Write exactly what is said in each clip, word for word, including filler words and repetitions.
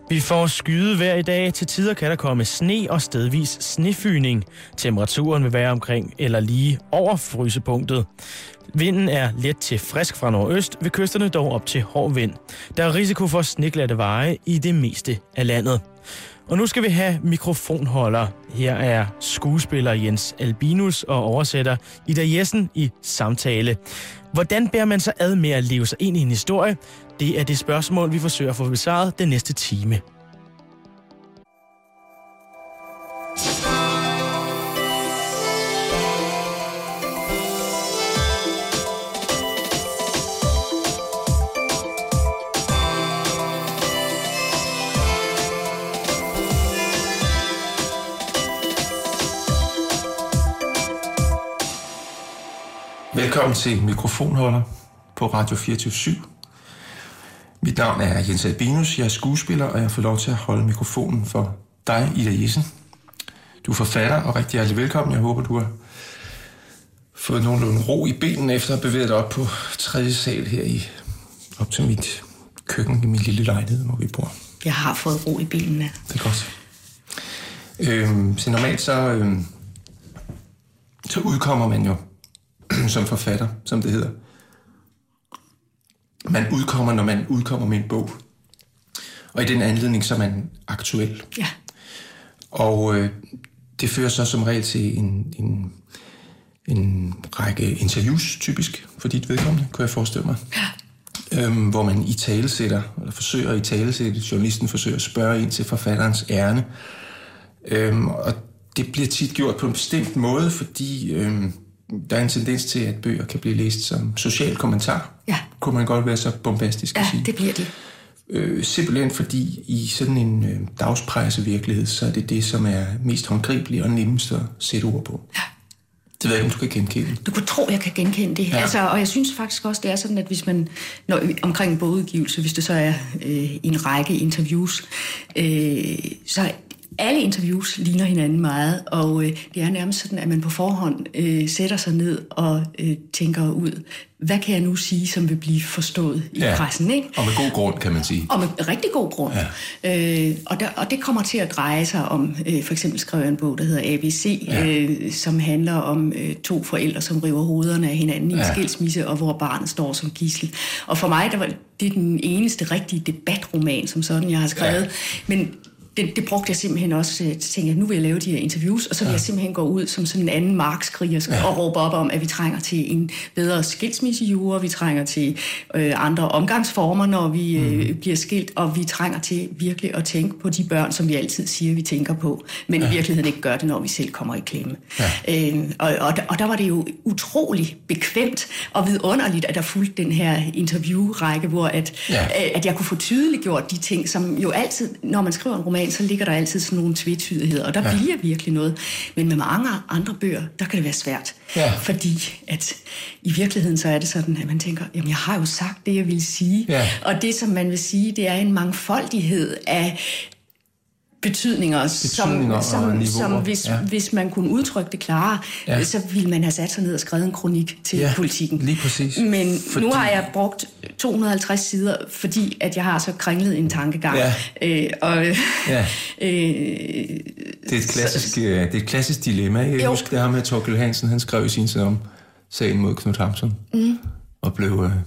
Vi får skyde hver i dag. Til tider kan der komme sne og stedvis snefyning. Temperaturen vil være omkring eller lige over frysepunktet. Vinden er let til frisk fra nordøst, ved kysterne dog op til hård vind. Der er risiko for sneglatte veje i det meste af landet. Og nu skal vi have mikrofonholder. Her er skuespiller Jens Albinus og oversætter Ida Jessen i samtale. Hvordan bærer man sig ad med at leve sig ind i en historie? Det er det spørgsmål, vi forsøger at få besvaret den næste time. Velkommen til Mikrofonholder på Radio fireogtyve syv. Mit navn er Jens Albinus, jeg er skuespiller, og jeg får lov til at holde mikrofonen for dig, Ida Jessen. Du er forfatter, og rigtig hjertelig velkommen. Jeg håber, du har fået nogenlunde ro i benene, efter at have bevæget dig op på tredje sal her i, op til mit køkken i min lille lejlighed, hvor vi bor. Jeg har fået ro i benene. Det er godt. Øhm, så normalt så, øhm, så udkommer man jo som forfatter, som det hedder. Man udkommer, når man udkommer med en bog. Og i den anledning, så er man aktuel. Ja. Og øh, det fører så som regel til en, en, en række interviews, typisk, for dit vedkommende, kunne jeg forestille mig. Ja. Øhm, hvor man i talesætter, eller forsøger i talesætte, journalisten forsøger at spørge ind til forfatterens ærne. Øhm, og det bliver tit gjort på en bestemt måde, fordi øhm, der er en tendens til, at bøger kan blive læst som social kommentar. Ja. Kunne man godt være så bombastisk at ja, sige. Ja, det bliver det. Øh, simpelthen fordi i sådan en øh, dagspressevirkelighed, så er det det, som er mest håndgribeligt og nemmest at sætte ord på. Ja. Det ved jeg ikke, om du kan genkende. Du kunne tro, jeg kan genkende det. Ja. Altså, og jeg synes faktisk også, det er sådan, at hvis man, når, omkring en bogudgivelse, hvis det så er øh, en række interviews, øh, så alle interviews ligner hinanden meget, og øh, det er nærmest sådan, at man på forhånd øh, sætter sig ned og øh, tænker ud, hvad kan jeg nu sige, som vil blive forstået i ja. pressen, ikke? Og med god grund, kan man sige. Og med rigtig god grund. Ja. Øh, og, der, og det kommer til at dreje sig om, øh, for eksempel skrev jeg en bog, der hedder A B C, ja. øh, som handler om øh, to forældre, som river hovederne af hinanden i en ja. skilsmisse, og hvor barnet står som gidsel. Og for mig, der var det den eneste rigtige debatroman, som sådan, jeg har skrevet. Ja. Men Det, det brugte jeg simpelthen også til at tænke, at nu vil jeg lave de her interviews, og så vil ja. jeg simpelthen gå ud som sådan en anden markskriger ja. og råbe op om, at vi trænger til en bedre skilsmissejure, vi trænger til øh, andre omgangsformer, når vi øh, mm. bliver skilt, og vi trænger til virkelig at tænke på de børn, som vi altid siger, vi tænker på, men ja. i virkeligheden ikke gør det, når vi selv kommer i klemme. Ja. Øh, og, og, og der var det jo utrolig bekvemt og vidunderligt, at der fulgte den her interviewrække, hvor at, ja. at jeg kunne få tydeliggjort de ting, som jo altid, når man skriver en roman, så ligger der altid sådan nogle tvetydigheder, og der ja. bliver virkelig noget. Men med mange andre bøger, der kan det være svært. Ja. Fordi at i virkeligheden så er det sådan, at man tænker, jamen jeg har jo sagt det, jeg ville sige. Ja. Og det, som man vil sige, det er en mangfoldighed af betydninger, betydninger som, som, som hvis, ja. hvis man kunne udtrykke det klare, ja. så ville man have sat sig ned og skrevet en kronik til ja, Politikken. Lige præcis. Men fordi... nu har jeg brugt to hundrede og halvtreds sider, fordi at jeg har så kringlet en tankegang. Ja. Øh, og, ja. øh, det, er et klassisk, så, det er et klassisk dilemma. Jeg jo. husker det her med Thorkild Hansen, han skrev i sin tid om sagen mod Knud Hamsun, mm. og blev øh,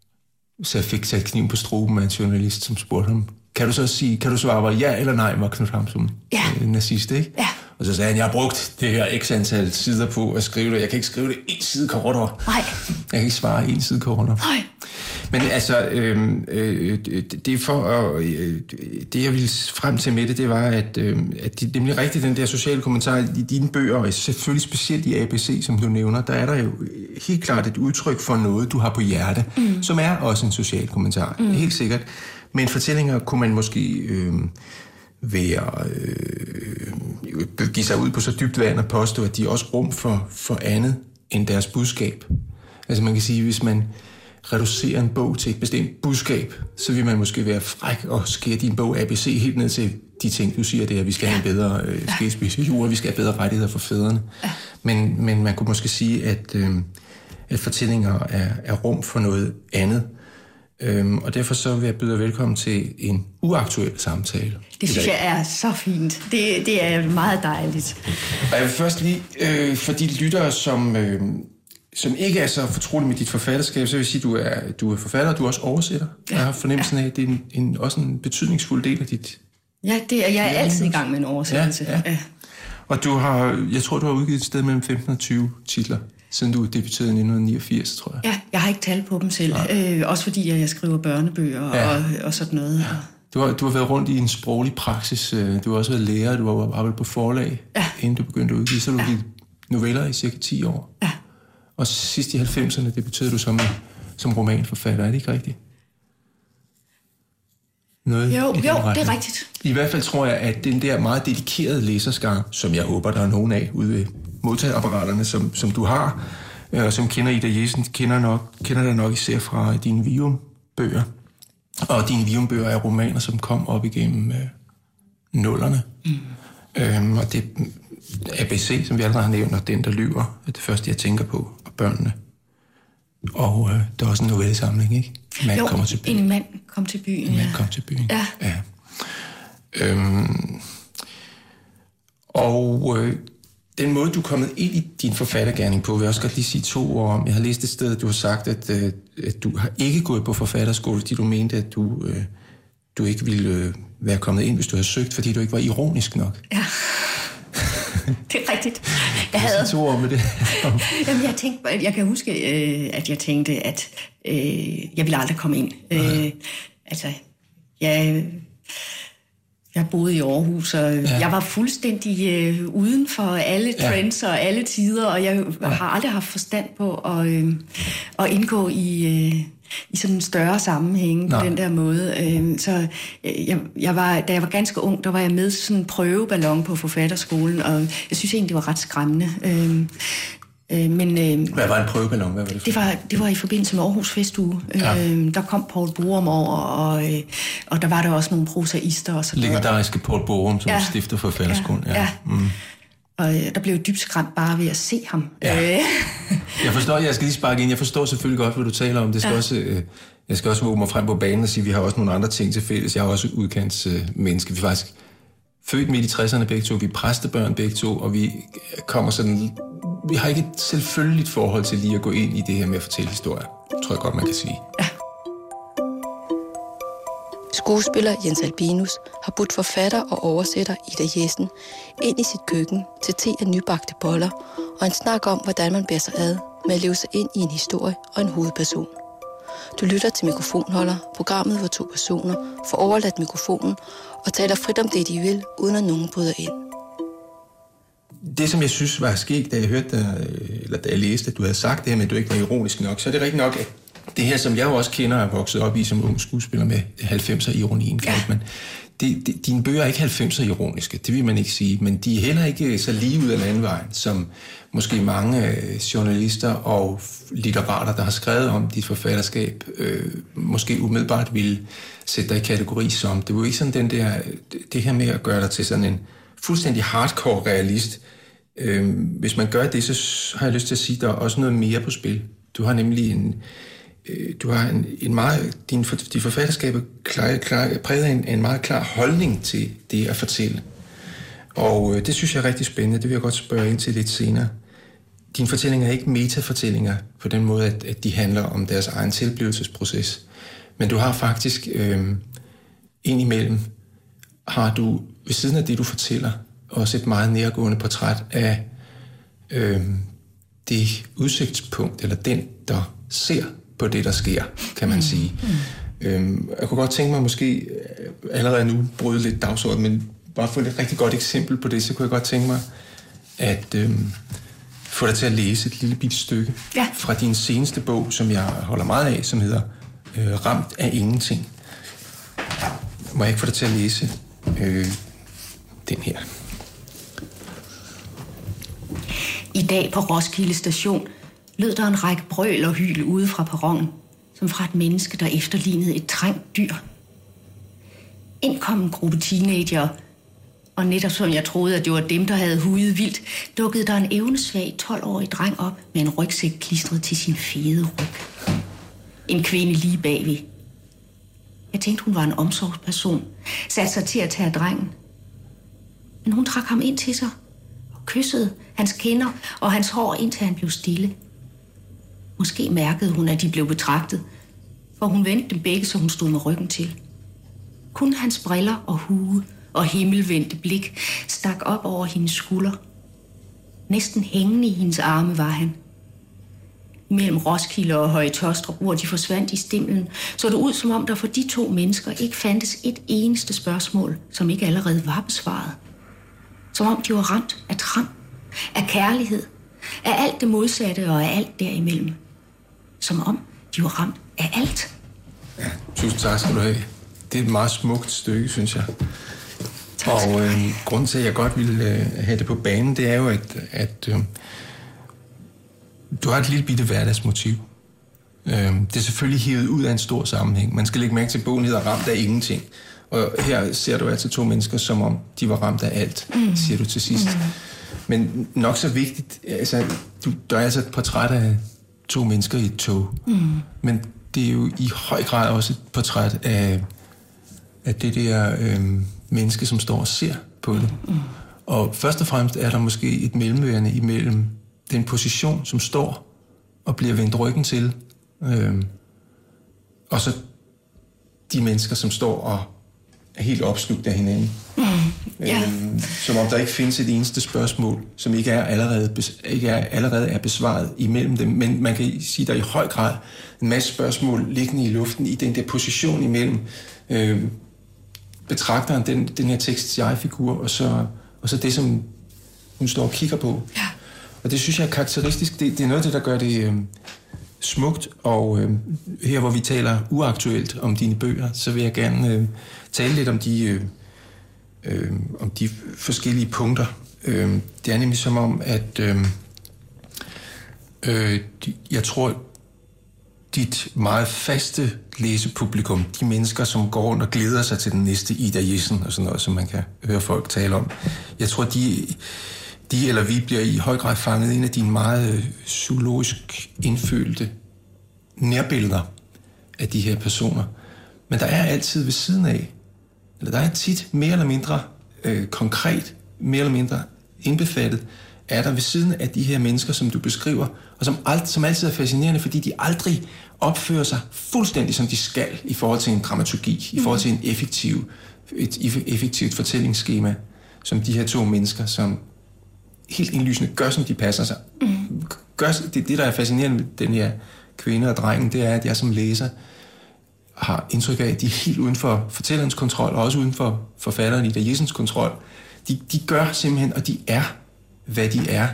så fik sat kniven på struben af en journalist, som spurgte ham, Kan du så sige, kan du svare ja eller nej, var Knud Hamsun ja. en nazist, ikke? Ja. Og så sagde han, jeg har brugt det her x antal sider på at skrive det. Jeg kan ikke skrive det en side kortere. Nej. Jeg kan ikke svare en side kortere. Nej. Men altså, øh, øh, det er for at, øh, det jeg ville frem til med det, det var, at, øh, at det nemlig rigtigt, den der sociale kommentar i dine bøger, og selvfølgelig specielt i A B C, som du nævner, der er der jo helt klart et udtryk for noget, du har på hjerte, mm. som er også en social kommentar, mm. helt sikkert. Men fortællinger kunne man måske øh, være, øh, give sig ud på så dybt vand og påstå, at de er også rum for, for andet end deres budskab. Altså man kan sige, hvis man reducerer en bog til et bestemt budskab, så vil man måske være fræk og skære din bog A B C helt ned til de ting, du siger, det er, at vi skal have en bedre øh, skilsmissejure, vi skal have bedre rettigheder for fædrene. Men, men man kunne måske sige, at, øh, at fortællinger er, er rum for noget andet. Øhm, og derfor så vil jeg byde dig velkommen til en uaktuel samtale. Det synes jeg er så fint. Det, det er meget dejligt. Og jeg vil først lige, øh, for de lyttere, som, øh, som ikke er så fortrolige med dit forfatterskab, så vil jeg sige, at du er, du er forfatter, og du er også oversætter. Ja. Jeg har fornemmelsen af, at det er en, en, også en betydningsfuld del af dit... Ja, det er, jeg er altid i gang med en oversættelse. Ja, ja. Ja. Og du har, jeg tror, du har udgivet et sted mellem femten og tyve titler, siden du debuterede i nitten niogfirs, tror jeg. Ja, jeg har ikke tal på dem selv. Øh, også fordi jeg skriver børnebøger ja. og, og sådan noget. Ja. Du har, du har været rundt i en sproglig praksis. Du har også været lærer, du har arbejdet på forlag, ja. inden du begyndte at udgive. Så har du ja. udgivet noveller i cirka ti år. Ja. Og sidst i halvfemserne debuterede du som, som romanforfatter. Er det ikke rigtigt? Noget jo, jo det er rigtigt. I hvert fald tror jeg, at den der meget dedikerede læserskare, som jeg håber, der er nogen af ude ved modtageapparaterne, som, som du har, og som kender Ida Jessen, kender, nok, kender dig nok især fra dine Vium-bøger. Og dine Vium-bøger er romaner, som kom op igennem øh, nullerne. Mm. Øhm, og det A B C, som vi allerede har nævnt, og Den, der lyver, er det første, jeg tænker på, og børnene. Og øh, der er også en novellesamling, ikke? Mand jo, kommer til byen. En mand kom til byen, En ja. mand kom til byen, ja. ja. Øhm, og øh, den måde, du er kommet ind i din forfattergerning på, vil jeg også godt lige sige to ord om. Jeg har læst et sted, at du har sagt, at, øh, at du har ikke gået på forfatterskole, fordi du mente, at du, øh, du ikke ville øh, være kommet ind, hvis du havde søgt, fordi du ikke var ironisk nok. Ja. Det er rigtigt. Jeg havde to ord med det. Jamen, jeg tænkte, jeg kan huske, øh, at jeg tænkte, at øh, jeg ville aldrig komme ind. Øh, altså, jeg, jeg boede i Aarhus, og ja. jeg var fuldstændig øh, uden for alle trends ja. og alle tider, og jeg ja. har aldrig haft forstand på at, øh, at indgå i... Øh, i sådan en større sammenhæng på Nå. den der måde. Så jeg, jeg var, da jeg var ganske ung, der var jeg med sådan en prøveballon på forfatterskolen, og jeg synes egentlig, det var ret skræmmende. Men, hvad var en prøveballon? Hvad var det for? Det var, det var i forbindelse med Aarhus Festuge. Ja. Der kom Poul Borum over, og, og der var der også nogle prosaister og sådan noget. Legendariske Poul Borum, som ja. stifter forfatterskolen. Ja. ja. Mm. Og der blev dybt skræmt bare ved at se ham. Ja. Jeg forstår, jeg skal lige sparke ind. Jeg forstår selvfølgelig godt, hvad du taler om. Det skal ja. også, øh, jeg skal også våge mig frem på banen og sige, at vi har også nogle andre ting til fælles. Jeg er også udkants øh, menneske. Vi er faktisk født midt i tresserne begge to. Vi er præstebørn begge to, og vi kommer sådan... Vi har ikke et selvfølgeligt forhold til lige at gå ind i det her med at fortælle historier. Tror jeg godt, man kan sige. Ja. Skuespiller Jens Albinus har budt forfatter og oversætter Ida Jessen ind i sit køkken til te af nybagte boller og en snak om, hvordan man bærer sig ad med at leve sig ind i en historie og en hovedperson. Du lytter til Mikrofonholder, programmet, hvor to personer får overladt mikrofonen og taler frit om det, de vil, uden at nogen bryder ind. Det, som jeg synes var sket, da jeg hørte dig, eller da jeg læste, at du havde sagt det her med, at du ikke var ironisk nok, så er det rigtigt nok, at det her, som jeg jo også kender og er vokset op i som ung skuespiller med halvfemser-ironien, ja. man. Det, det, dine bøger er ikke halvfemser-ironiske, det vil man ikke sige, men de er heller ikke så lige ud af den anden vej, som måske mange journalister og litterater, der har skrevet om dit forfatterskab, øh, måske umiddelbart ville sætte dig i kategori som. Det var jo ikke sådan den der, det her med at gøre dig til sådan en fuldstændig hardcore realist. Øh, hvis man gør det, så har jeg lyst til at sige, at der er også noget mere på spil. Du har nemlig en Du har en, en meget, din, din forfatterskab er klar, klar, præget af en, en meget klar holdning til det at fortælle. Og øh, det synes jeg er rigtig spændende. Det vil jeg godt spørge ind til lidt senere. Dine fortællinger er ikke metafortællinger på den måde, at, at de handler om deres egen tilblivelsesproces. Men du har faktisk øh, indimellem, har du ved siden af det, du fortæller, også et meget nærgående portræt af øh, det udsigtspunkt, eller den, der ser på det, der sker, kan man sige. Mm. Øhm, jeg kunne godt tænke mig måske allerede nu bryde lidt dagsorden, men bare få et rigtig godt eksempel på det, så kunne jeg godt tænke mig at øhm, få dig til at læse et lille bitte stykke ja. fra din seneste bog, som jeg holder meget af, som hedder øh, Ramt af ingenting. Må jeg ikke få dig til at læse øh, den her? I dag på Roskilde Station lød der en række brøl og hyl ude fra perronen, som fra et menneske, der efterlignede et trængt dyr. Ind kom en gruppe teenager, og netop som jeg troede, at det var dem, der havde hujet vildt, dukkede der en evnesvag tolv-årig dreng op med en rygsæk klistret til sin fede ryg. En kvinde lige bagved Jeg tænkte, hun var en omsorgsperson. Satte sig til at tage drengen. Men hun trak ham ind til sig og kyssede hans kinder og hans hår, indtil han blev stille. Måske mærkede hun, at de blev betragtet, for hun vendte dem begge, så hun stod med ryggen til. Kun hans briller og hue og himmelvendte blik stak op over hendes skulder. Næsten hængende i hendes arme var han. Mellem Roskilde og Høje Taastrup, hvor de forsvandt i stimlen, så det ud, som om der for de to mennesker ikke fandtes et eneste spørgsmål, som ikke allerede var besvaret. Som om de var ramt af trang, af kærlighed, af alt det modsatte og af alt derimellem. Som om de var ramt af alt. Ja, tusind tak skal du have. Det er et meget smukt stykke, synes jeg. Og øh, grunden til, at jeg godt ville øh, have det på banen, det er jo, at, at øh, du har et lille bitte hverdagsmotiv. Øh, det er selvfølgelig hivet ud af en stor sammenhæng. Man skal lægge mærke til, at bogen hedder Ramt af ingenting. Og her ser du altså to mennesker, som om de var ramt af alt, mm. siger du til sidst. Mm. Men nok så vigtigt, altså, du, der er altså et portræt af to mennesker i et tog. Mm. Men det er jo i høj grad også et portræt af, af det der øh, menneske, som står og ser på det. Mm. Og først og fremmest er der måske et mellemværende imellem den position, som står og bliver vendt ryggen til, øh, og så de mennesker, som står og er helt opslugt af hinanden. Mm. Yeah. Øhm, som om der ikke findes et eneste spørgsmål, som ikke er allerede, ikke er, allerede er besvaret imellem dem. Men man kan sige, at der er i høj grad en masse spørgsmål liggende i luften i den der position imellem øh, betragteren, den, den her teksts jeg-figur, og så, og så det, som hun står og kigger på. Yeah. Og det synes jeg er karakteristisk. Det, det er noget af det, der gør det øh, smukt. Og øh, her, hvor vi taler uaktuelt om dine bøger, så vil jeg gerne øh, tale lidt om de... Øh, Øh, om de forskellige punkter. Øh, det er nemlig som om, at øh, øh, de, jeg tror, dit meget faste læsepublikum, de mennesker, som går rundt og glæder sig til den næste Ida Jessen og sådan noget, som man kan høre folk tale om, jeg tror, de, de eller vi bliver i høj grad fanget ind af dine meget øh, psykologisk indfølte nærbilleder af de her personer. Men der er altid ved siden af, eller der er tit mere eller mindre øh, konkret, mere eller mindre indbefattet, er der ved siden af de her mennesker, som du beskriver, og som, alt, som altid er fascinerende, fordi de aldrig opfører sig fuldstændig, som de skal, i forhold til en dramaturgi, mm. i forhold til en effektiv, et effektivt fortællingsskema, som de her to mennesker, som helt indlysende gør, som de passer sig. Mm. Gør, det, det, der er fascinerende med den her kvinde og drengen, det er, at jeg som læser har indtryk af, at de er helt uden for fortællerens kontrol, og også uden for forfatteren Ida Jessens kontrol. De, de gør simpelthen, og de er, hvad de er.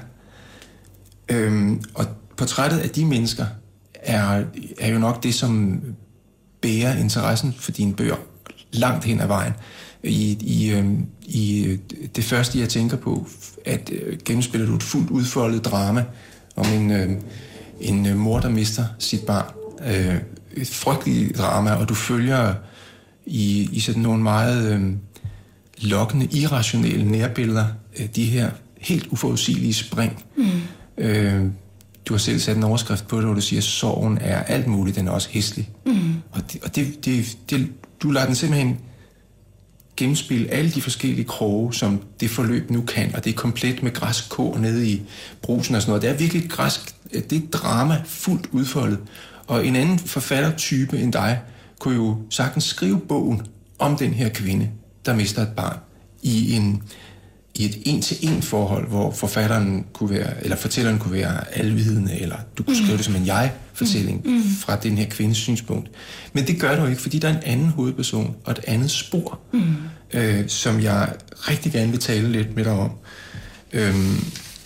Øhm, og portrættet af de mennesker er, er jo nok det, som bærer interessen for dine bøger langt hen ad vejen. I, i, øhm, i det første, jeg tænker på, at øh, gennemspiller du et fuldt udfoldet drama om en, øh, en mor, der mister sit barn. Øh, et frygteligt drama, og du følger i, i sådan nogle meget øh, lokkende, irrationelle nærbilleder øh, de her helt uforudsigelige spring. Mm. Øh, du har selv sat en overskrift på det, hvor du siger, at sorgen er alt muligt, den er også hæslig. Mm. Og, det, og det, det, det, du lader den simpelthen gennemspille alle de forskellige kroge, som det forløb nu kan, og det er komplet med græsk kår nede i brusen og sådan noget. Det er virkelig et græsk, det er drama fuldt udfoldet. Og en anden forfattertype end dig kunne jo sagtens skrive bogen om den her kvinde, der mister et barn, i, en, i et en-til-en forhold, hvor forfatteren kunne være, eller fortælleren kunne være alvidende, eller du kunne skrive det som en jeg-fortælling mm. fra den her kvindes synspunkt. Men det gør du ikke, fordi der er en anden hovedperson og et andet spor, mm. øh, som jeg rigtig gerne vil tale lidt med dig om. Øhm,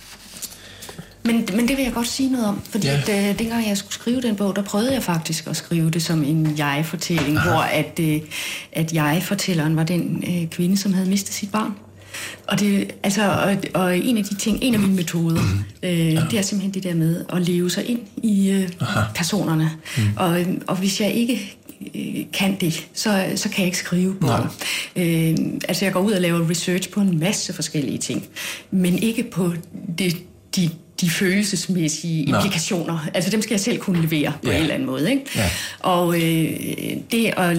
Men, men det vil jeg godt sige noget om, fordi ja. at, øh, dengang jeg skulle skrive den bog, der prøvede jeg faktisk at skrive det som en jeg-fortælling, Aha. hvor at, øh, at jeg-fortælleren var den øh, kvinde, som havde mistet sit barn. Og, det, altså, og, og en af de ting, en af mine metoder, mm. øh, ja. det er simpelthen det der med at leve sig ind i øh, personerne. Mm. Og, og hvis jeg ikke øh, kan det, så, så kan jeg ikke skrive bogen. Øh, altså jeg går ud og laver research på en masse forskellige ting, men ikke på det, de de følelsesmæssige implikationer. Nå. Altså dem skal jeg selv kunne levere på ja. en eller anden måde. Ikke? Ja. Og øh, det at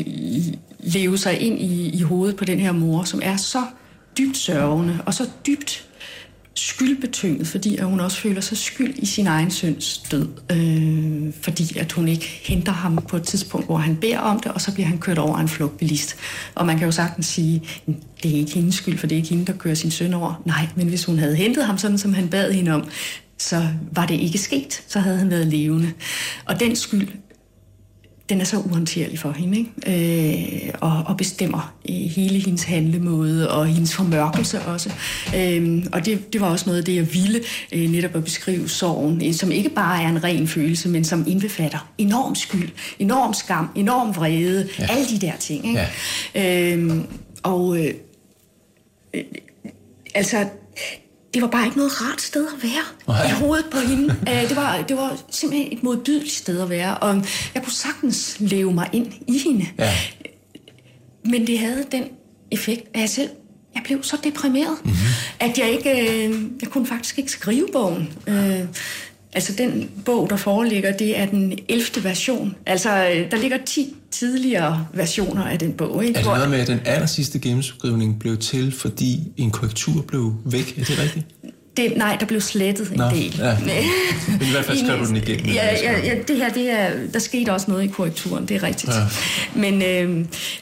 leve sig ind i, i hovedet på den her mor, som er så dybt sørgende og så dybt skyldbetynget, fordi at hun også føler sig skyld i sin egen søns død, øh, fordi at hun ikke henter ham på et tidspunkt, hvor han beder om det, og så bliver han kørt over af en flugtbilist. Og man kan jo sagtens sige, det er ikke hendes skyld, for det er ikke hende, der kører sin søn over. Nej, men hvis hun havde hentet ham sådan, som han bad hende om, så var det ikke sket, så havde han været levende. Og den skyld, den er så uhåndterlig for hende, ikke? Øh, og, og bestemmer hele hendes handlemåde og hendes formørkelse også. Øh, og det, det var også noget af det, jeg ville øh, netop at beskrive sorgen, som ikke bare er en ren følelse, men som indbefatter enorm skyld, enorm skam, enorm vrede, ja. alle de der ting. Ikke? Ja. Øh, og øh, øh, altså... Det var bare ikke noget rart sted at være i hovedet på hende. Det var, det var simpelthen et modbydeligt sted at være, og jeg kunne sagtens leve mig ind i hende. Ja. Men det havde den effekt, at jeg selv jeg blev så deprimeret, mm-hmm. at jeg ikke, jeg kunne faktisk ikke skrive bogen. Altså den bog, der foreligger, det er den ellevte version. Altså der ligger ti tidligere versioner af den bog. Ikke? Er det noget med, at den aller sidste gennemskrivning blev til, fordi en korrektur blev væk? Er det rigtigt? Det, nej, der blev slettet en Nå, del. Ja. Men i hvert fald skrev du den igennem. Ja, ja, ja, det her, det er, der skete også noget i korrekturen, det er rigtigt. Ja. Men øh,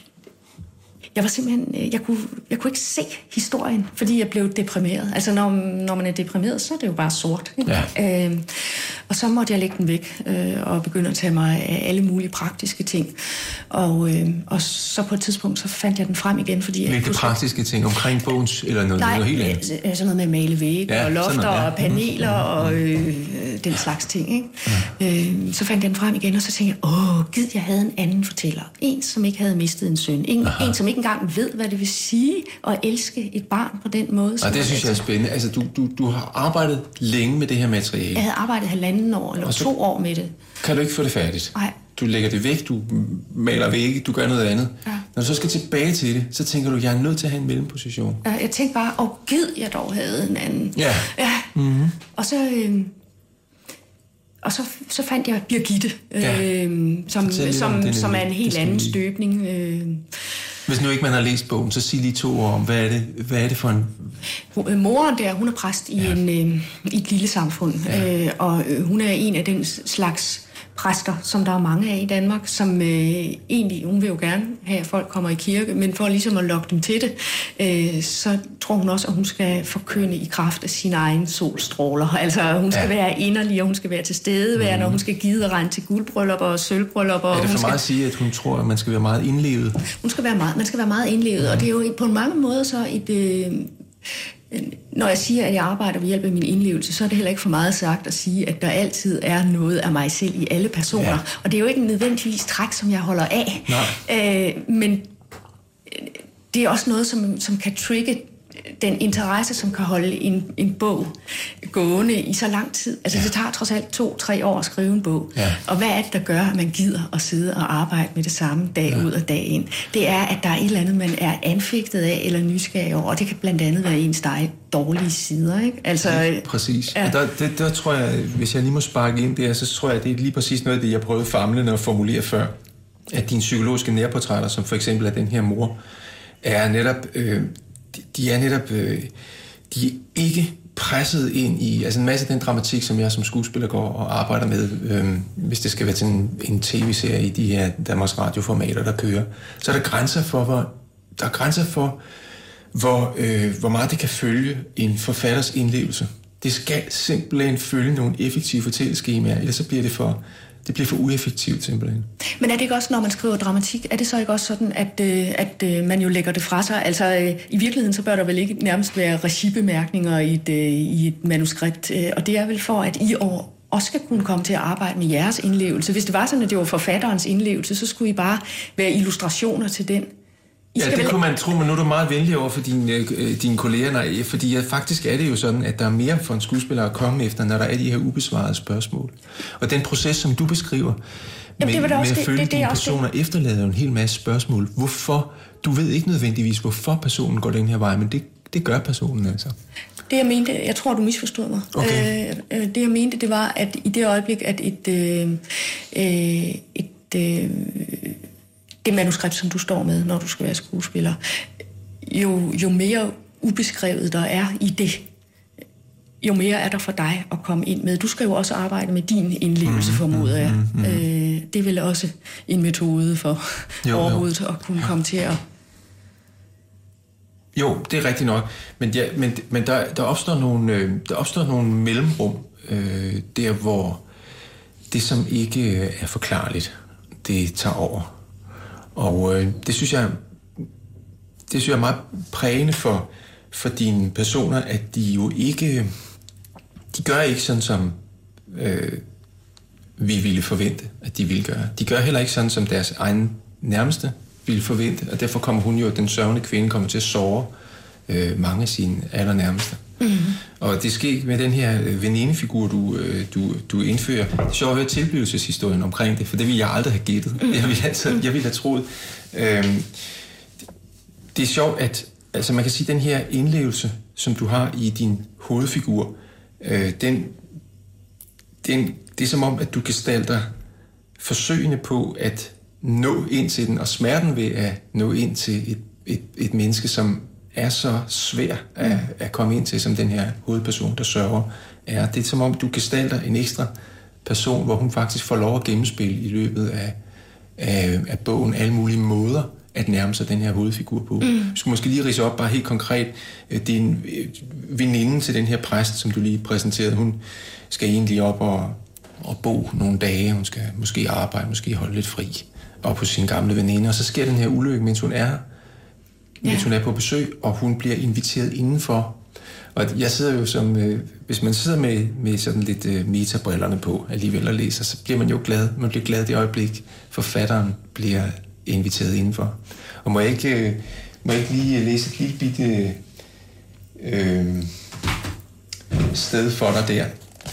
jeg var simpelthen, jeg kunne, jeg kunne ikke se historien, fordi jeg blev deprimeret. Altså når, når man er deprimeret, så er det jo bare sort. Ja. Øh, og så måtte jeg lægge den væk øh, og begynde at tage mig af alle mulige praktiske ting. Og, øh, og så på et tidspunkt, så fandt jeg den frem igen, fordi... Hvilke praktiske ting? Omkring bogens, eller noget, nej, noget helt andet? Nej, sådan noget med at male vægge ja, og lofter noget, ja. og paneler og øh, den slags ting. Ikke? Ja. Øh, så fandt jeg den frem igen, og så tænkte jeg, åh, gid jeg havde en anden fortæller. En, som ikke havde mistet en søn. En, en som ikke engang ved, hvad det vil sige at elske et barn på den måde. Og det synes jeg er spændende. Altså, du, du, du har arbejdet længe med det her materiale. Jeg havde arbejdet halvanden år, eller så to år med det. Kan du ikke få det færdigt? Nej. Du lægger det væk, du maler vægge, du gør noget andet. Ja. Når du så skal tilbage til det, så tænker du, jeg er nødt til at have en mellemposition. Ja, jeg tænkte bare, åh gid, jeg dog havde en anden. Ja. ja. Mm-hmm. Og så... Øh, Og så, så fandt jeg Birgitte, ja. øh, som, som, som er en helt anden støbning. Øh. Hvis nu ikke man har læst bogen, så sig lige to ord om, hvad er det, hvad er det for en... Moren der, hun er præst i, ja. en, øh, i et lille samfund, ja. øh, og hun er en af den slags præster, som der er mange af i Danmark, som øh, egentlig, hun vil jo gerne have, at folk kommer i kirke, men for ligesom at lokke dem til det, øh, så tror hun også, at hun skal forkynde i kraft af sine egne solstråler. Altså, hun skal ja. være inderlig, og hun skal være tilstedeværende, mm. og hun skal give og regne til guldbryllupper og sølvbryllupper. Er det for meget skal... at sige, at hun tror, at man skal være meget indlevet? Hun skal være meget, man skal være meget indlevet, mm. og det er jo på mange måder så et... Øh, Når jeg siger, at jeg arbejder ved hjælp af min indlevelse, så er det heller ikke for meget sagt at sige, at der altid er noget af mig selv i alle personer. Ja. Og det er jo ikke nødvendigvis træk, som jeg holder af. Øh, men det er også noget, som, som kan trigge den interesse, som kan holde en, en bog gående i så lang tid. Altså ja. det tager trods alt to-tre år at skrive en bog. Ja. Og hvad er det, der gør, at man gider at sidde og arbejde med det samme dag ja. ud og dag ind? Det er, at der er et eller andet, man er anfægtet af eller nysgerrig over, og det kan blandt andet være ens dårlige sider. Ikke? Altså, ja, præcis. Ja. Og der, det, der tror jeg, hvis jeg lige må sparke ind der, så tror jeg, det er lige præcis noget af det, jeg prøvede famlende at formulere før. At dine psykologiske nærportrætter, som for eksempel af den her mor, er netop... Øh, de er netop, øh, de er ikke presset ind i, altså en masse af den dramatik, som jeg som skuespiller går og arbejder med, øh, hvis det skal være til en, en tv-serie i de her Danmarks radioformater, der kører, så er der grænser for, hvor, der er grænser for, hvor, øh, hvor meget det kan følge en forfatters indlevelse. Det skal simpelthen følge nogle effektive fortælleskemaer, ellers så bliver det for... Det bliver for ueffektivt, simpelthen. Men er det ikke også, når man skriver dramatik, er det så ikke også sådan, at, øh, at øh, man jo lægger det fra sig? Altså, øh, i virkeligheden, så bør der vel ikke nærmest være regibemærkninger i et, øh, i et manuskript, øh, og det er vel for, at I år også skal kunne komme til at arbejde med jeres indlevelse. Hvis det var sådan, at det var forfatterens indlevelse, så skulle I bare være illustrationer til den. Ja, det vel... kunne man tro, men nu er du meget venlig over for dine, øh, dine kolleger, nej, fordi ja, faktisk er det jo sådan, at der er mere for en skuespiller at komme efter, når der er de her ubesvarede spørgsmål. Og den proces, som du beskriver, Jamen, med, med at følge det, det, dine personer, det. efterlader jo en hel masse spørgsmål. Hvorfor? Du ved ikke nødvendigvis, hvorfor personen går den her vej, men det, det gør personen altså. Det jeg mente, jeg tror du misforstod mig. Okay. Øh, det jeg mente, det var, at i det øjeblik, at et, øh, et øh, det manuskript, som du står med, når du skal være skuespiller, jo, jo mere ubeskrevet der er i det, jo mere er der for dig at komme ind med. Du skal jo også arbejde med din indlevelse, mm, formoder jeg. Mm, mm, mm. Øh, det er vel også en metode for jo, overhovedet jo. At kunne komme til at... Jo, det er rigtigt nok. Men, ja, men, men der, der, opstår nogle, øh, der opstår nogle mellemrum, øh, der hvor det, som ikke er forklarligt, det tager over. Og øh, det synes jeg det synes jeg er meget prægende for, for dine personer, at de jo ikke de gør ikke sådan, som øh, vi ville forvente, at de ville gøre. De gør heller ikke sådan, som deres egen nærmeste ville forvente, og derfor kommer hun jo, den sørgende kvinde, kommer til at såre øh, mange af sine allernærmeste. Mm-hmm. Og det sker med den her venindefigur, du, du, du indfører. Det er sjovt at høre tilblivelseshistorien omkring det, for det ville jeg aldrig have gættet. Mm-hmm. Jeg ville, altså, jeg ville have troet. Øhm, det er sjovt, at altså man kan sige, at den her indlevelse, som du har i din hovedfigur, øh, den, den, det er som om, at du gestalter forsøgene på at nå ind til den, og smerten ved at nå ind til et, et, et menneske, som er så svær at, at komme ind til, som den her hovedperson, der sørger, er. Det er som om, du gestalter en ekstra person, hvor hun faktisk får lov at gennemspille i løbet af, af, af bogen alle mulige måder at nærme sig den her hovedfigur på. Mm. Vi skulle måske lige ridse op bare helt konkret. Din veninde til den her præst, som du lige præsenterede, hun skal egentlig op og, og bo nogle dage. Hun skal måske arbejde, måske holde lidt fri op hos sin gamle veninde. Og så sker den her ulykke, mens hun er mens ja. hun er på besøg, og hun bliver inviteret indenfor. Og jeg sidder jo som, øh, hvis man sidder med, med sådan lidt øh, metabrillerne på alligevel og læser, så bliver man jo glad. Man bliver glad det øjeblik, forfatteren bliver inviteret indenfor. Og må jeg ikke, øh, må jeg ikke lige læse et lille bitte øh, sted for dig der,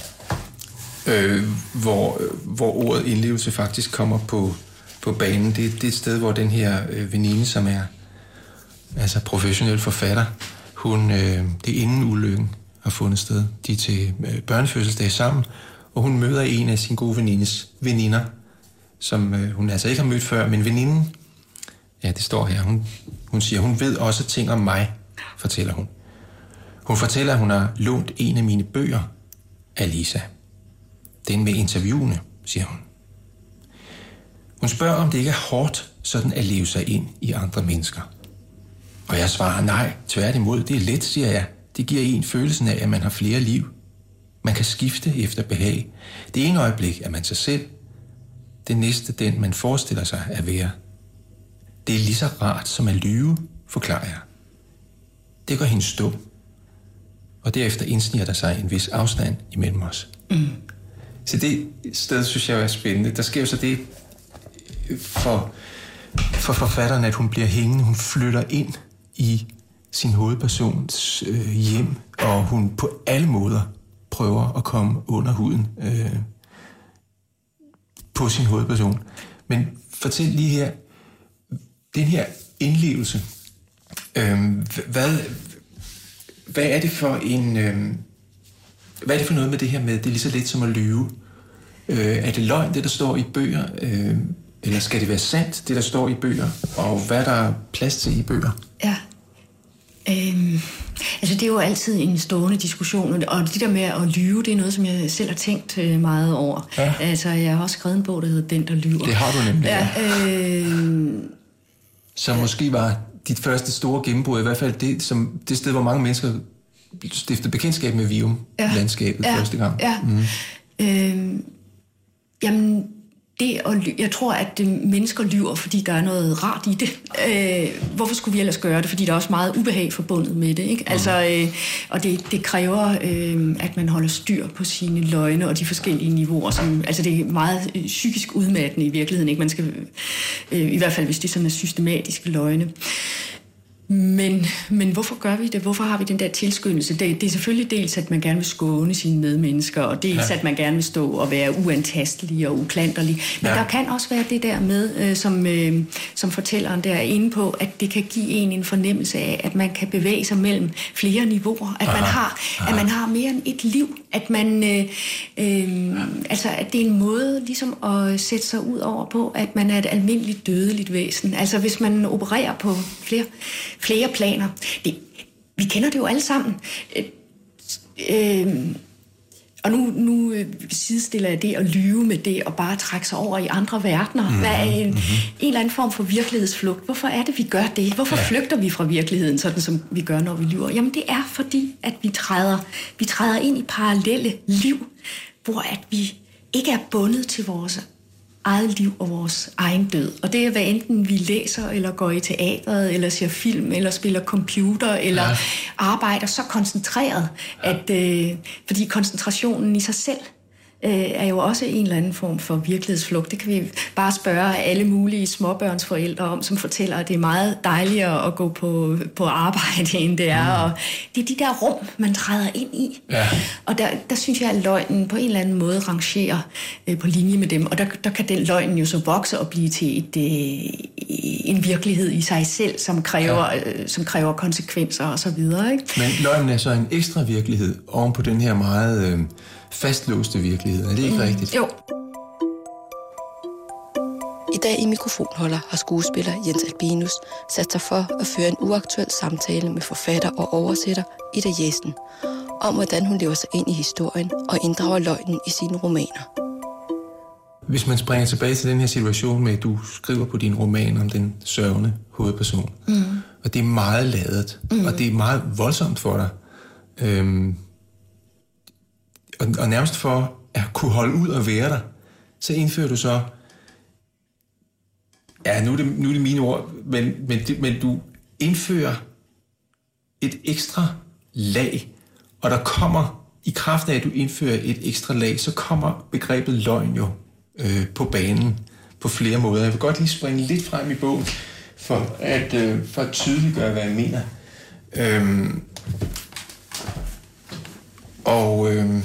øh, hvor, hvor ordet indlevelse faktisk kommer på, på banen. Det, det er et sted, hvor den her øh, veninde, som er altså professionel forfatter, hun, øh, det er inden ulykken har fundet sted. De er til øh, børnefødselsdag sammen, og hun møder en af sine gode venindes veninder, som øh, hun altså ikke har mødt før, men veninden, ja, det står her, hun, hun siger, hun ved også ting om mig, fortæller hun. Hun fortæller, at hun har lånt en af mine bøger af Lisa. Den med interviewene, siger hun. Hun spørger, om det ikke er hårdt sådan at leve sig ind i andre mennesker. Og jeg svarer, nej, tværtimod, det er let, siger jeg. Det giver en følelsen af, at man har flere liv. Man kan skifte efter behag. Det ene øjeblik er man sig selv. Det næste, den man forestiller sig at være. Det er lige så rart som at lyve, forklarer jeg. Det går hende stum. Og derefter indsniger der sig en vis afstand imellem os. Mm. Så det sted, synes jeg er spændende. Der sker jo så det for, for forfatteren, at hun bliver hængende. Hun flytter ind i sin hovedpersons øh, hjem, og hun på alle måder prøver at komme under huden øh, på sin hovedperson. Men fortæl lige her, den her indlevelse, øh, hvad, hvad er det for en, øh, hvad er det for noget med det her med, det er lige så let som at lyve? Øh, er det løgn, det der står i bøger, øh, eller skal det være sandt, det der står i bøger, og hvad er der plads til i bøger? Ja, øhm, altså det er jo altid en stående diskussion, og det der med at lyve, det er noget, som jeg selv har tænkt meget over. Ja. Altså jeg har også skrevet en bog, der hedder Den, der lyver. Det har du nemlig, ja. ja. Øh, som måske var dit første store gennembrud, i hvert fald det, som, det sted, hvor mange mennesker stiftede bekendtskab med Vium-landskabet ja. første gang. Ja, mm. øh, jamen det at ly- jeg tror, at mennesker lyver, fordi der er noget rart i det. Øh, hvorfor skulle vi ellers gøre det? Fordi der er også meget ubehag forbundet med det, ikke? Altså, øh, og det, det kræver, øh, at man holder styr på sine løgne og de forskellige niveauer. Som, altså, det er meget øh, psykisk udmattende i virkeligheden, ikke? Man skal, øh, i hvert fald, hvis det sådan er systematiske løgne. Men, men hvorfor gør vi det? Hvorfor har vi den der tilskyndelse? Det, det er selvfølgelig dels, at man gerne vil skåne sine medmennesker, og dels, ja. at man gerne vil stå og være uantastelig og uklanderlig. Men ja. der kan også være det der med, øh, som, øh, som fortælleren der er inde på, at det kan give en en fornemmelse af, at man kan bevæge sig mellem flere niveauer. At, man har, at man har mere end et liv. At man, øh, øh, altså, at det er en måde ligesom at sætte sig ud over på, at man er et almindeligt dødeligt væsen. Altså, hvis man opererer på flere flere planer. Det, vi kender det jo alle sammen. Øh, øh, og nu, nu øh, sidestiller jeg det at lyve med det og bare trække sig over i andre verdener. Mm-hmm. Hvad er en, mm-hmm. en eller anden form for virkelighedsflugt? Hvorfor er det, vi gør det? Hvorfor ja. flygter vi fra virkeligheden, sådan som vi gør, når vi lyver? Jamen, det er fordi, at vi træder, vi træder ind i parallelle liv, hvor at vi ikke er bundet til vores eget liv og vores egen død. Og det er, hvad enten vi læser, eller går i teatret, eller ser film, eller spiller computer, eller ja. arbejder så koncentreret, ja. at, øh, fordi koncentrationen i sig selv øh, er jo også en eller anden form for virkelighedsflugt. Det kan vi bare spørge alle mulige småbørnsforældre om, som fortæller, at det er meget dejligere at gå på, på arbejde, end det er. Mm. Og det er de der rum, man træder ind i. Ja. Og der, der synes jeg, at løgnen på en eller anden måde rangerer øh, på linje med dem. Og der, der kan den løgnen jo så vokse og blive til et, øh, en virkelighed i sig selv, som kræver, ja. øh, som kræver konsekvenser og så videre. Ikke? Men løgnen er så en ekstra virkelighed oven på den her meget øh, fastlåste virkelighed. Er det ikke mm. rigtigt? Jo. I dag i mikrofonholder har skuespiller Jens Albinus sat sig for at føre en uaktuel samtale med forfatter og oversætter Ida Jessen om, hvordan hun lever sig ind i historien og inddrager løgnen i sine romaner. Hvis man springer tilbage til den her situation med, at du skriver på din roman om den sørgende hovedperson, mm. og det er meget ladet, mm. og det er meget voldsomt for dig, øhm, og, og nærmest for at kunne holde ud og være der, så indfører du så, ja, nu er det, nu er det mine ord, men, men, det, men du indfører et ekstra lag, og der kommer, i kraft af at du indfører et ekstra lag, så kommer begrebet løgn jo øh, på banen på flere måder. Jeg vil godt lige springe lidt frem i bogen, for at, øh, for at tydeliggøre, hvad jeg mener. Øhm, og øh,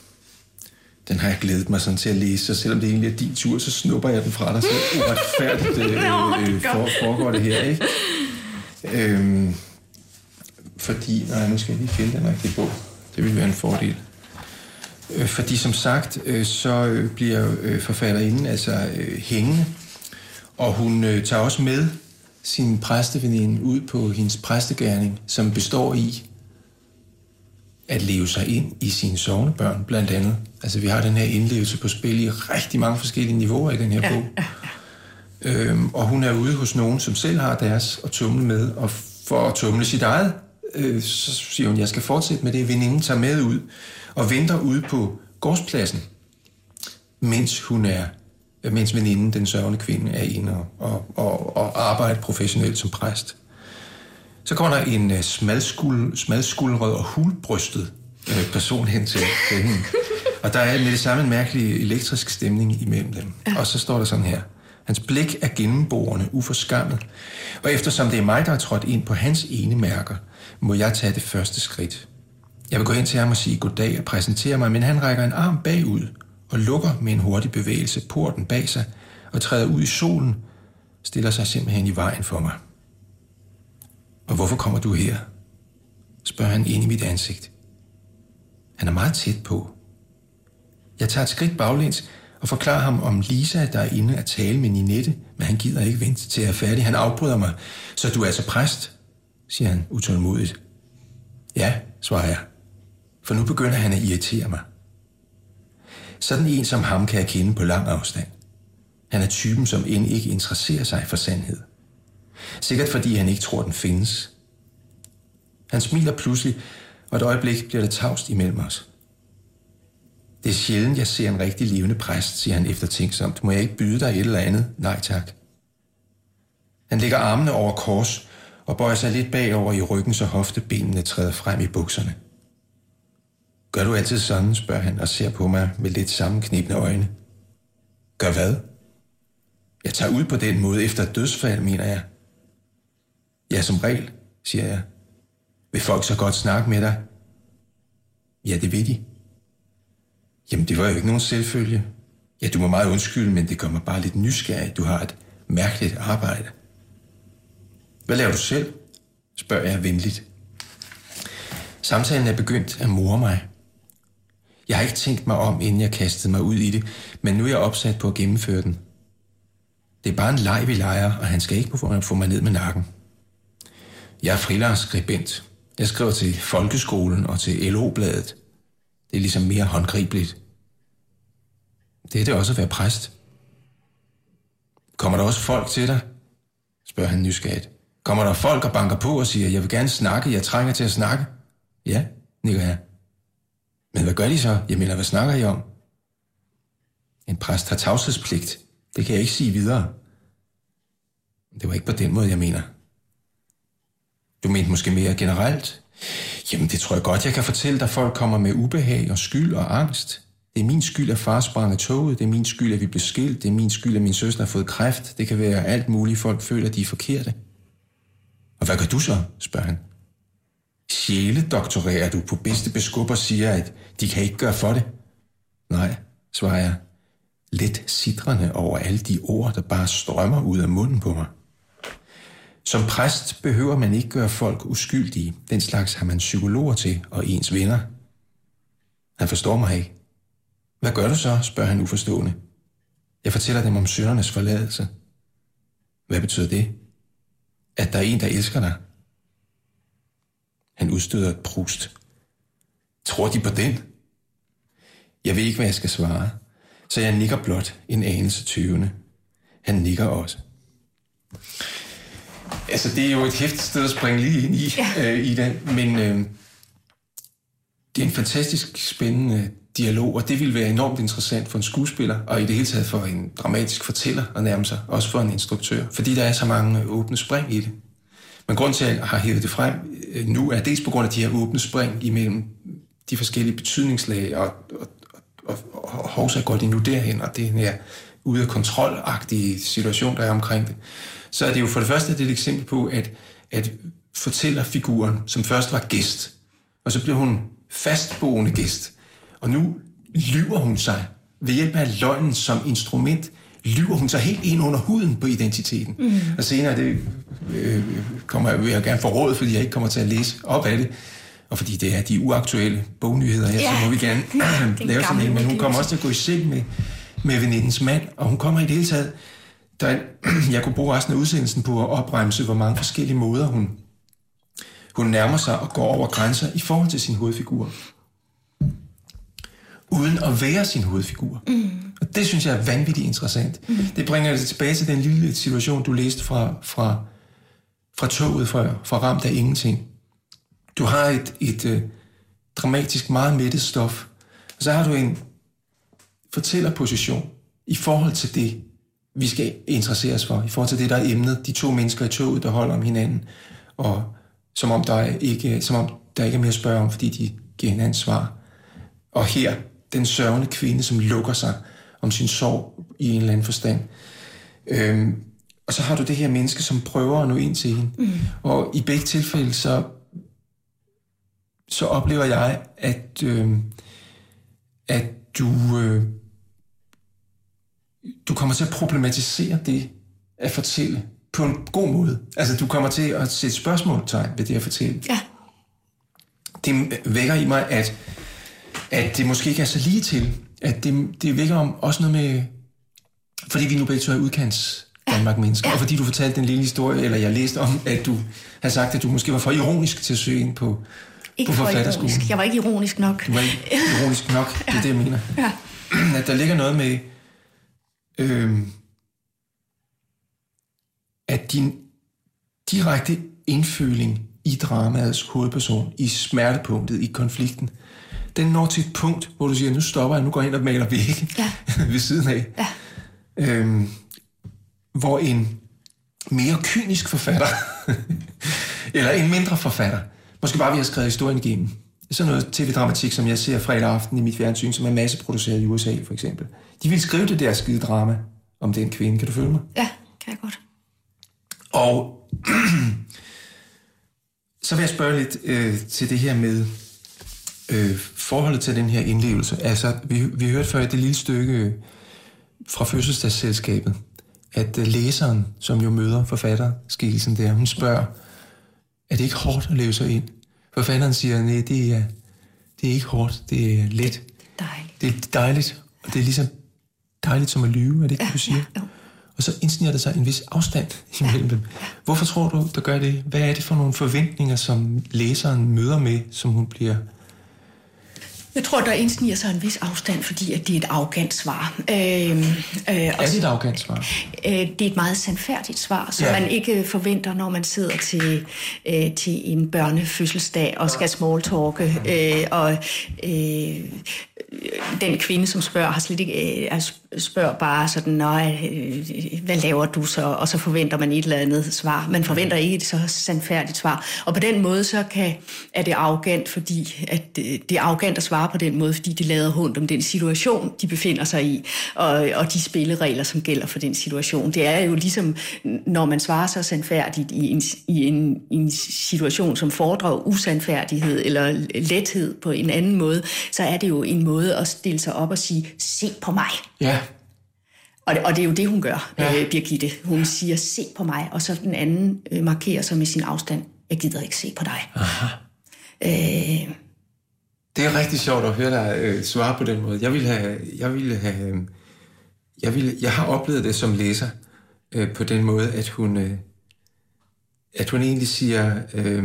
den har jeg glædet mig sådan til at læse, så selvom det egentlig er din tur, så snupper jeg den fra dig, så uretfærdigt øh, øh, for, foregår det her, ikke? Øhm, fordi, nej, nu skal jeg lige finde den rigtige bog. Det vil være en fordel. Øh, fordi som sagt, øh, så øh, bliver øh, forfatterinden altså øh, hængende, og hun øh, tager også med sin præsteveninde ud på hendes præstegerning, som består i at leve sig ind i sine sognebørn, blandt andet. Altså, vi har den her indlevelse på spil i rigtig mange forskellige niveauer i den her bog. Ja, ja. Øhm, og hun er ude hos nogen, som selv har deres at tumle med, og for at tumle sit eget, øh, så siger hun, jeg skal fortsætte med det. Veninden tager med ud og venter ude på gårdspladsen, mens hun er, mens veninden, den sørgende kvinde, er inde og, og, og, og arbejder professionelt som præst. Så kommer der en uh, smalskuld, smalskuldret og hulbrystet uh, person hen til, til hende. Og der er med det samme en mærkelig elektrisk stemning imellem dem. Ja. Og så står der sådan her. Hans blik er gennemborende, uforskammet. Og eftersom det er mig, der har trådt ind på hans ene mærker, må jeg tage det første skridt. Jeg vil gå hen til ham og sige goddag og præsentere mig, men han rækker en arm bagud og lukker med en hurtig bevægelse porten bag sig og træder ud i solen, stiller sig simpelthen i vejen for mig. Og hvorfor kommer du her? Spørger han ind i mit ansigt. Han er meget tæt på. Jeg tager et skridt baglæns og forklarer ham om Lisa, der er inde at tale med Ninette, men han gider ikke vente til at jeg er færdig. Han afbryder mig. Så du er altså præst, siger han utålmodigt. Ja, svarer jeg. For nu begynder han at irritere mig. Sådan en som ham kan jeg kende på lang afstand. Han er typen, som end ikke interesserer sig for sandhed. Sikkert fordi han ikke tror, den findes. Han smiler pludselig, og et øjeblik bliver det tavst imellem os. Det er sjældent, jeg ser en rigtig levende præst, siger han eftertænksomt. Må jeg ikke byde dig et eller andet? Nej tak. Han lægger armene over kors og bøjer sig lidt bagover i ryggen, så hoftebenene træder frem i bukserne. Gør du altid sådan, spørger han og ser på mig med lidt sammenknibende øjne. Gør hvad? Jeg tager ud på den måde efter et dødsfald, mener jeg. Ja, som regel, siger jeg. Vil folk så godt snakke med dig? Ja, det vil de. Jamen, det var jo ikke nogen selvfølge. Ja, du må meget undskylde, men det gør mig bare lidt nysgerrig. Du har et mærkeligt arbejde. Hvad laver du selv? Spørger jeg venligt. Samtalen er begyndt at more mig. Jeg har ikke tænkt mig om, inden jeg kastede mig ud i det, men nu er jeg opsat på at gennemføre den. Det er bare en leg, vi leger, og han skal ikke få mig ned med nakken. Jeg er freelance-skribent. Jeg skriver til folkeskolen og til L O-bladet. Det er ligesom mere håndgribeligt. Det er det også at være præst. Kommer der også folk til dig? Spørger han nysgerrigt. Kommer der folk og banker på og siger, jeg vil gerne snakke, jeg trænger til at snakke? Ja, nikker jeg. Men hvad gør de så? Jeg mener, hvad snakker I om? En præst har tavshedspligt. Det kan jeg ikke sige videre. Det var ikke på den måde, jeg mener. Du mente måske mere generelt? Jamen, det tror jeg godt, jeg kan fortælle dig. Folk kommer med ubehag og skyld og angst. Det er min skyld, at far sprang af toget. Det er min skyld, at vi blev skilt. Det er min skyld, at min søster har fået kræft. Det kan være alt muligt. Folk føler, at de er forkerte. Og hvad gør du så? Spørger han. Sjæledoktorerer du på bedste beskub og siger, at de kan ikke gøre for det? Nej, svarer jeg. Lidt sidrende over alle de ord, der bare strømmer ud af munden på mig. Som præst behøver man ikke gøre folk uskyldige. Den slags har man psykologer til og ens venner. Han forstår mig ikke. Hvad gør du så? Spørger han uforstående. Jeg fortæller dem om syndernes forladelse. Hvad betyder det? At der er en, der elsker dig. Han udstøder et prust. Tror de på den? Jeg ved ikke, hvad jeg skal svare, så jeg nikker blot en anelse tøvende. Han nikker også. Altså, det er jo et hæftigt sted at springe lige ind i, ja. øh, Ida, men øh, det er en fantastisk spændende dialog, og det vil være enormt interessant for en skuespiller, og i det hele taget for en dramatisk fortæller at nærme sig, også for en instruktør, fordi der er så mange åbne spring i det. Men grunden til, at jeg har hævet det frem øh, nu, er dels på grund af de her åbne spring imellem de forskellige betydningslag, og, og, og, og, og hovsa går de nu derhen, og det er ude af kontrolagtige situation, der er omkring det. Så er det jo for det første det er et eksempel på, at, at fortællerfiguren, som først var gæst, og så blev hun fastboende gæst, og nu lyver hun sig ved hjælp af løgnen som instrument, lyver hun sig helt ind under huden på identiteten. Mm. Og senere, det øh, kommer jeg, vil jeg gerne få råd, fordi jeg ikke kommer til at læse op af det, og fordi det er de uaktuelle bognyheder her, ja. Så må vi gerne øh, lave sådan en, men hun kommer også til at gå i seng med, med venindens mand, og hun kommer i det hele taget. Der, jeg kunne bruge resten af udsendelsen på at opbremse, hvor mange forskellige måder hun, hun nærmer sig og går over grænser i forhold til sin hovedfigur. Uden at være sin hovedfigur. Mm. Og det synes jeg er vanvittigt interessant. Mm. Det bringer det tilbage til den lille situation, du læste fra, fra, fra toget, fra, fra Ramt af ingenting. Du har et, et uh, dramatisk meget mættet stof, og så har du en fortællerposition i forhold til det, vi skal interessere os for, i forhold til det, der er emnet, de to mennesker i toget, der holder om hinanden, og som om der er ikke, som om der ikke er mere at spørge om, fordi de giver hinanden svar. Og her, den sørgende kvinde, som lukker sig om sin sorg i en eller anden forstand. Øhm, og så har du det her menneske, som prøver at nå ind til hende. Mm. Og i begge tilfælde, så, så oplever jeg, at, øh, at du... Øh, Du kommer til at problematisere det at fortælle på en god måde. Altså, du kommer til at sætte spørgsmålstegn ved det at fortælle. Ja. Det vækker i mig, at, at det måske ikke er så lige til. At det, det vækker om også noget med... Fordi vi nu begge to er udkants Danmark-mennesker, ja. Og fordi du fortalte den lille historie, eller jeg læste om, at du har sagt, at du måske var for ironisk til at søge ind på, ikke på forfatterskolen. Ironisk. Jeg var ikke ironisk nok. Du var ikke ironisk nok, det er det, jeg mener. Ja. At der ligger noget med... Øhm, at din direkte indføling i dramaets hovedperson, i smertepunktet, i konflikten, den når til et punkt, hvor du siger, nu stopper jeg, nu går jeg ind og maler vægge ja. ved siden af. Ja. Øhm, hvor en mere kynisk forfatter, eller en mindre forfatter, måske bare vi har skrevet historien igennem. Sådan noget tv-dramatik, som jeg ser fredag aften i mit fjernsyn, som er masseproduceret i U S A, for eksempel. De vil skrive det der skide drama om den kvinde. Kan du følge mig? Ja, kan jeg godt. Og så vil jeg spørge lidt øh, til det her med øh, forholdet til den her indlevelse. Altså, vi, vi hørte før i det lille stykke fra fødselsdagsselskabet, at øh, læseren, som jo møder forfatterskikkelsen der, hun spørger, er det ikke hårdt at leve sig ind? Forfatteren siger, nej, det er, det er ikke hårdt, det er let. Dejligt. Det er dejligt, og det er ligesom dejligt som at lyve, er det ikke, ja, du siger? Ja, og så indsniger der sig en vis afstand imellem dem. Hvorfor tror du, der gør det? Hvad er det for nogle forventninger, som læseren møder med, som hun bliver... Jeg tror, der indsniger sig en vis afstand, fordi at det er et arrogant svar. Øh, øh, er det et arrogant svar? Øh, det er et meget sandfærdigt svar, som ja. man ikke forventer, når man sidder til, øh, til en børnefødselsdag og skal smalltalke. Øh, og øh, den kvinde, som spørger, har slet ikke øh, spørger bare sådan, nej, øh, hvad laver du så? Og så forventer man et eller andet svar. Man forventer ikke et så sandfærdigt svar. Og på den måde, så kan, er det arrogant, fordi at, øh, det er arrogant at svare på den måde, fordi de lader hånd om den situation, de befinder sig i, og, og de spilleregler, som gælder for den situation. Det er jo ligesom, når man svarer så sandfærdigt i en, i en, i en situation, som fordrer usandfærdighed eller lethed på en anden måde, så er det jo en måde at stille sig op og sige, se på mig. Ja. Og det, og det er jo det, hun gør, ja. øh, Birgitte. Hun siger, se på mig, og så den anden øh, markerer sig med sin afstand. Jeg gider ikke se på dig. Aha. Øh, Det er rigtig sjovt at høre dig øh, svare på den måde. Jeg ville have, jeg ville have, øh, jeg ville, jeg har oplevet det som læser øh, på den måde, at hun, øh, at hun egentlig siger, øh,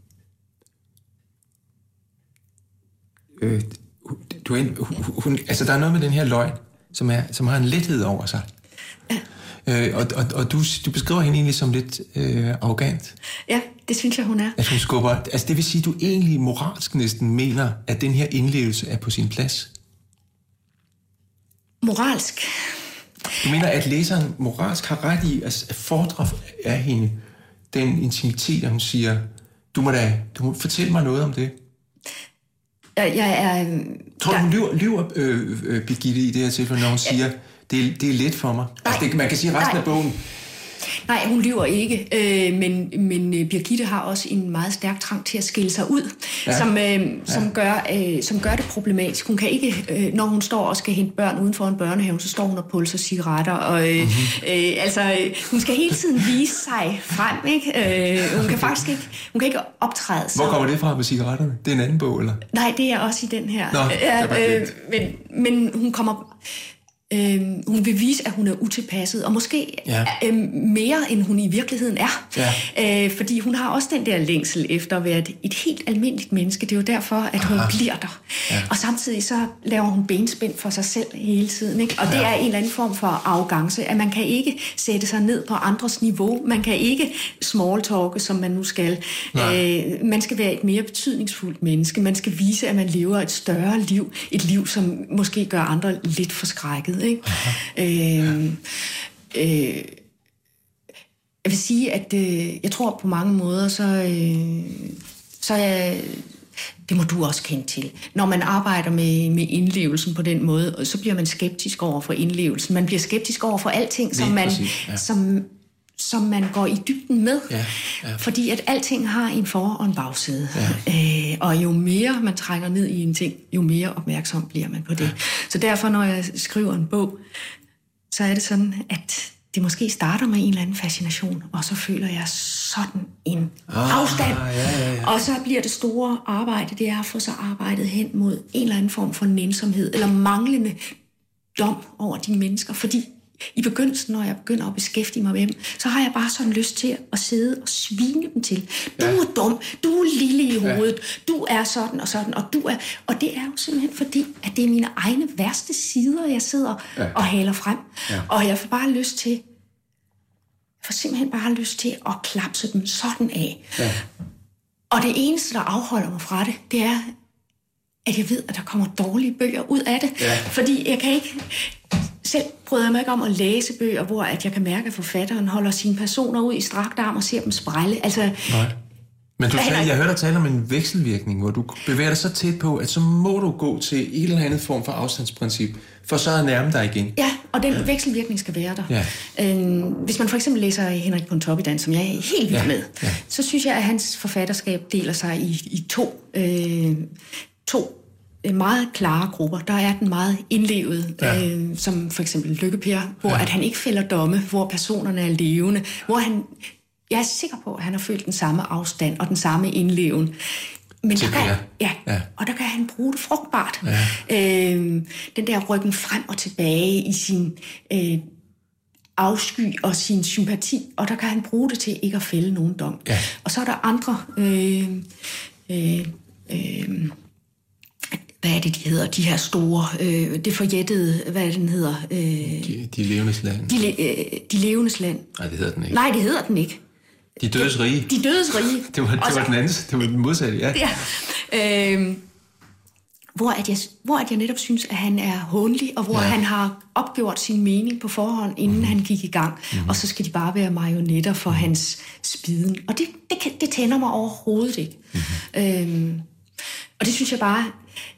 øh, du, hun, hun, altså der er noget med den her løgn, som er, som har en lethed over sig. Ja. Øh, og og, og du, du beskriver hende egentlig som lidt øh, arrogant. Ja, det synes jeg, hun er. At hun skubber... Altså det vil sige, at du egentlig moralsk næsten mener, at den her indlevelse er på sin plads? Moralsk? Du mener, at læseren moralsk har ret i at fordre af hende den intimitet, at hun siger, du må da du må fortælle mig noget om det. Jeg, jeg er... Tror du, hun lyver, lyver øh, øh, Birgitte i det her tilfælde, når hun ja. siger, det er, det er let for mig? Nej, altså det, man kan sige resten nej. af bogen... Nej, hun lyver ikke, øh, men, men Birgitte har også en meget stærk trang til at skille sig ud, ja. som, øh, som, ja. gør, øh, som gør det problematisk. Hun kan ikke, øh, når hun står og skal hente børn uden for en børnehave, så står hun og pulser cigaretter. Og, øh, mm-hmm. øh, altså, hun skal hele tiden vise sig frem, ikke? Øh, hun kan faktisk ikke, hun kan ikke optræde. Så... Hvor kommer det fra med cigaretterne? Det er en anden bog, eller? Nej, det er også i den her. Nå, ja, øh, men, men hun kommer... Øh, hun vil vise, at hun er utilpasset, og måske ja. øh, mere, end hun i virkeligheden er. Ja. Øh, fordi hun har også den der længsel efter at være et, et helt almindeligt menneske. Det er jo derfor, at hun Aha. bliver der. Ja. Og samtidig så laver hun benspænd for sig selv hele tiden. Ikke? Og det ja. er en eller anden form for arrogance, at man kan ikke sætte sig ned på andres niveau. Man kan ikke smalltalke, som man nu skal. Øh, man skal være et mere betydningsfuldt menneske. Man skal vise, at man lever et større liv. Et liv, som måske gør andre lidt forskrækket. Ikke? Øh, øh, jeg vil sige, at øh, jeg tror på mange måder, så, øh, så er, det må du også kende til. Når man arbejder med, med indlevelsen på den måde, så bliver man skeptisk over for indlevelsen. Man bliver skeptisk over for alting, som man, ja. som, som man går i dybden med. Ja, ja. Fordi at alting har en for- og en bagside. Ja. Øh, og jo mere man trænger ned i en ting, jo mere opmærksom bliver man på det. Ja. Så derfor, når jeg skriver en bog, så er det sådan, at det måske starter med en eller anden fascination, og så føler jeg sådan en ah, afstand. Ja, ja, ja. Og så bliver det store arbejde, det er at få sig arbejdet hen mod en eller anden form for nænsomhed, eller manglende dom over de mennesker, fordi i begyndelsen, når jeg begynder at beskæftige mig med dem, så har jeg bare sådan lyst til at sidde og svine dem til. Du ja. er dum, du er lille i hovedet, ja. du er sådan og sådan, og du er... Og det er jo simpelthen fordi, at det er mine egne værste sider, jeg sidder ja. og haler frem. Ja. Og jeg får bare lyst til... Jeg får simpelthen bare lyst til at klapse dem sådan af. Ja. Og det eneste, der afholder mig fra det, det er, at jeg ved, at der kommer dårlige bøger ud af det. Ja. Fordi jeg kan ikke... Selv prøver jeg mig ikke om at læse bøger, hvor at jeg kan mærke, at forfatteren holder sine personer ud i strakt arm og ser dem sprælle. Altså, nej. Men du sagde, jeg hørte dig tale om en vekselvirkning, hvor du bevæger dig så tæt på, at så må du gå til et eller andet form for afstandsprincip, for så at nærme dig igen. Ja, og den vekselvirkning skal være der. Ja. Øh, hvis man for eksempel læser Henrik Pontoppidan, som jeg er helt vild ja. med, Ja. så synes jeg, at hans forfatterskab deler sig i, i to, øh, to meget klare grupper. Der er den meget indlevet, ja. øh, som for eksempel Lykke Per, hvor ja. at han ikke fælder domme, hvor personerne er levende, hvor han, jeg er sikker på, at han har følt den samme afstand og den samme indleven. Men der kan, ja, ja. Og der kan han bruge det frugtbart. Ja. Øh, den der rykken frem og tilbage i sin øh, afsky og sin sympati, og der kan han bruge det til ikke at fælde nogen dom. Ja. Og så er der andre... Øh, øh, øh, hvad er det, de hedder? De her store, øh, det forjættede, hvad er det, den hedder? Øh, de, de levendes land. De, øh, de levendes land. Nej, det hedder den ikke. Nej, det hedder den ikke. De dødes rige. De dødes rige. det var, det var den anden, det var den modsatte, ja. ja. Øh, hvor, at jeg, hvor at jeg netop synes, at han er hånlig, og hvor ja. han har opgjort sin mening på forhånd, inden mm. han gik i gang. Mm. Og så skal de bare være marionetter for mm. hans spiden. Og det, det, kan, det tænder mig overhovedet ikke. Mm. Øh, og det synes jeg bare...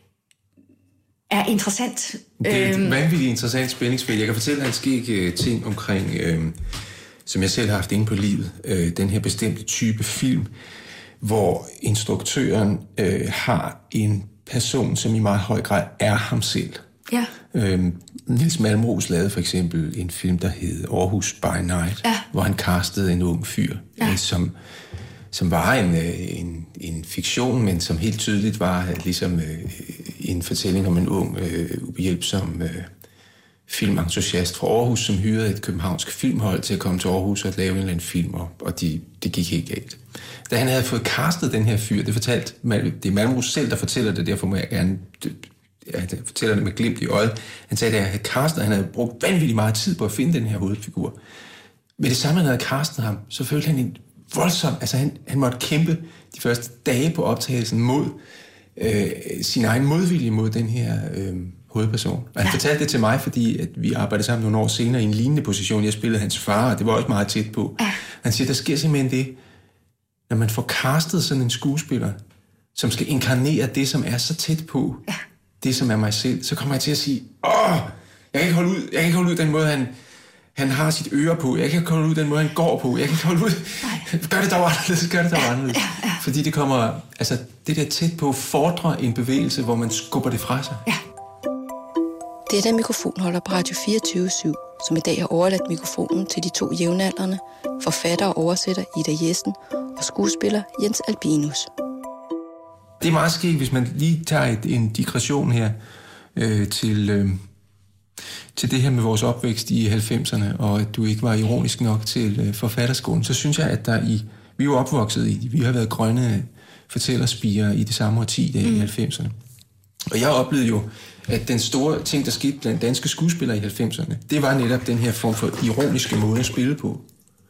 er interessant. Det er et vanvittigt interessant spændingsfelt. Jeg kan fortælle, at han sker ting omkring, øh, som jeg selv har haft inde på livet, øh, den her bestemte type film, hvor instruktøren øh, har en person, som i meget høj grad er ham selv. Ja. Øh, Niels Malmros lavede for eksempel en film, der hed Aarhus by Night, ja. hvor han castede en ung fyr, ja. øh, som... som var en, en, en fiktion, men som helt tydeligt var ligesom øh, en fortælling om en ung, øh, ubehjælpsom øh, filmentusiast fra Aarhus, som hyrede et københavnsk filmhold til at komme til Aarhus og lave en eller anden film, og, og de, det gik helt galt. Da han havde fået castet den her fyr, det fortalte, det er Malmros selv, der fortæller det, derfor må jeg gerne, jeg fortæller det med glimt i øjet. Han sagde, at han havde castet, han havde brugt vanvittigt meget tid på at finde den her hovedfigur. Med det samme, han havde castet ham, så følte han en voldsom, altså han, han måtte kæmpe de første dage på optagelsen mod øh, sin egen modvilje mod den her øh, hovedperson. Og han ja. fortalte det til mig, fordi at vi arbejdede sammen nogle år senere i en lignende position. Jeg spillede hans far, og det var også meget tæt på. Ja. Han siger, der sker simpelthen det, når man får castet sådan en skuespiller, som skal inkarnere det, som er så tæt på, ja. det som er mig selv, så kommer jeg til at sige, åh, jeg kan ikke holde ud, jeg kan ikke holde ud den måde, han Han har sit øre på. Jeg kan ikke holde ud den måde, han går på. Jeg kan ikke holde ud... Nej. Gør det dog anderledes, gør det dog anderledes. Ja, ja. Fordi det kommer... Altså, det der tæt på fordrer en bevægelse, hvor man skubber det fra sig. Ja. Det er den mikrofonholder på Radio fireogtyve syv, som i dag har overladt mikrofonen til de to jævnaldrende, forfatter og oversætter Ida Jessen og skuespiller Jens Albinus. Det er meget skægt, hvis man lige tager et, en digression her øh, til... Øh, til det her med vores opvækst i halvfemserne, og at du ikke var ironisk nok til øh, forfatterskolen, så synes jeg, at der i... Vi er jo opvokset i... Vi har været grønne fortællerspirer i det samme årti der mm. i halvfemserne. Og jeg oplevede jo, at den store ting, der skete blandt danske skuespillere i halvfemserne, det var netop den her form for ironiske måde at spille på.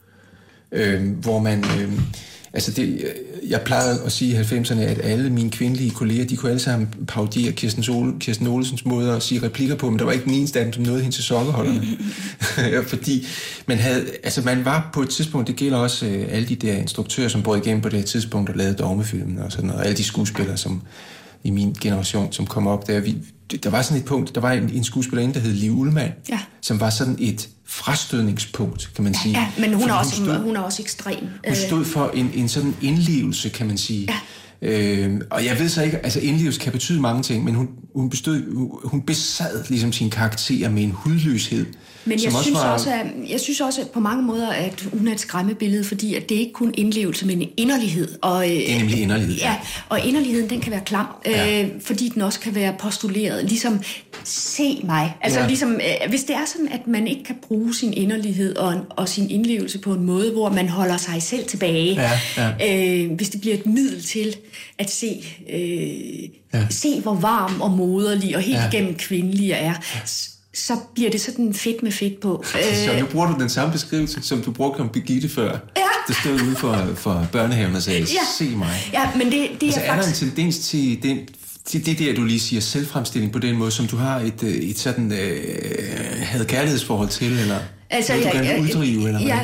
Øh, hvor man... Øh, altså det, jeg plejede at sige i halvfemserne, at alle mine kvindelige kolleger, de kunne alle sammen parodiere Kirsten, Sol, Kirsten Olsens måde at sige replikker på, men der var ikke den eneste af dem, som nåede hende til sokkerholderne. Fordi man havde, altså man var på et tidspunkt, det gælder også øh, alle de der instruktører, som brød igennem på det her tidspunkt og lavede dogmefilmen og sådan noget, og alle de skuespillere, som i min generation, som kom op der. Vi, der var sådan et punkt, der var en, en skuespillerinde, der hed Liv Ullmann, ja. som var sådan et frastødningspunkt, kan man sige. Ja, men hun er, også, hun, stod, hun er også ekstrem. Hun stod for en, en sådan indlevelse, kan man sige. Ja. Øh, og jeg ved så ikke, altså indlevelse kan betyde mange ting, men hun, hun, bestod, hun besad ligesom sin karakter med en hudløshed. Men jeg synes, var... også, at, jeg synes også at på mange måder, at hun er et skræmmebillede, fordi at det er ikke kun indlevelse, men en inderlighed. Og, det er nemlig inderlighed. Ja, og inderligheden, den kan være klam, ja. øh, fordi den også kan være postuleret. Ligesom, se mig. Altså ja. ligesom, øh, hvis det er sådan, at man ikke kan bruge sin inderlighed og, og sin indlevelse på en måde, hvor man holder sig selv tilbage. Ja, ja. Øh, hvis det bliver et middel til at se, øh, ja. se hvor varm og moderlig og helt ja. igennem kvindelig jeg er, ja. så bliver det sådan fedt med fedt på. Så nu bruger du den samme beskrivelse, som du brugte om Birgitte før. Ja. Det stod ude for, for børnehaven og sagde, ja. se mig. Ja, men det, det altså, er, er faktisk... der en tendens til, den, til det der, du lige siger, selvfremstilling på den måde, som du har et, et sådan øh, havde kærlighedsforhold til, eller altså, noget, du ja, gerne uddrive, eller ja,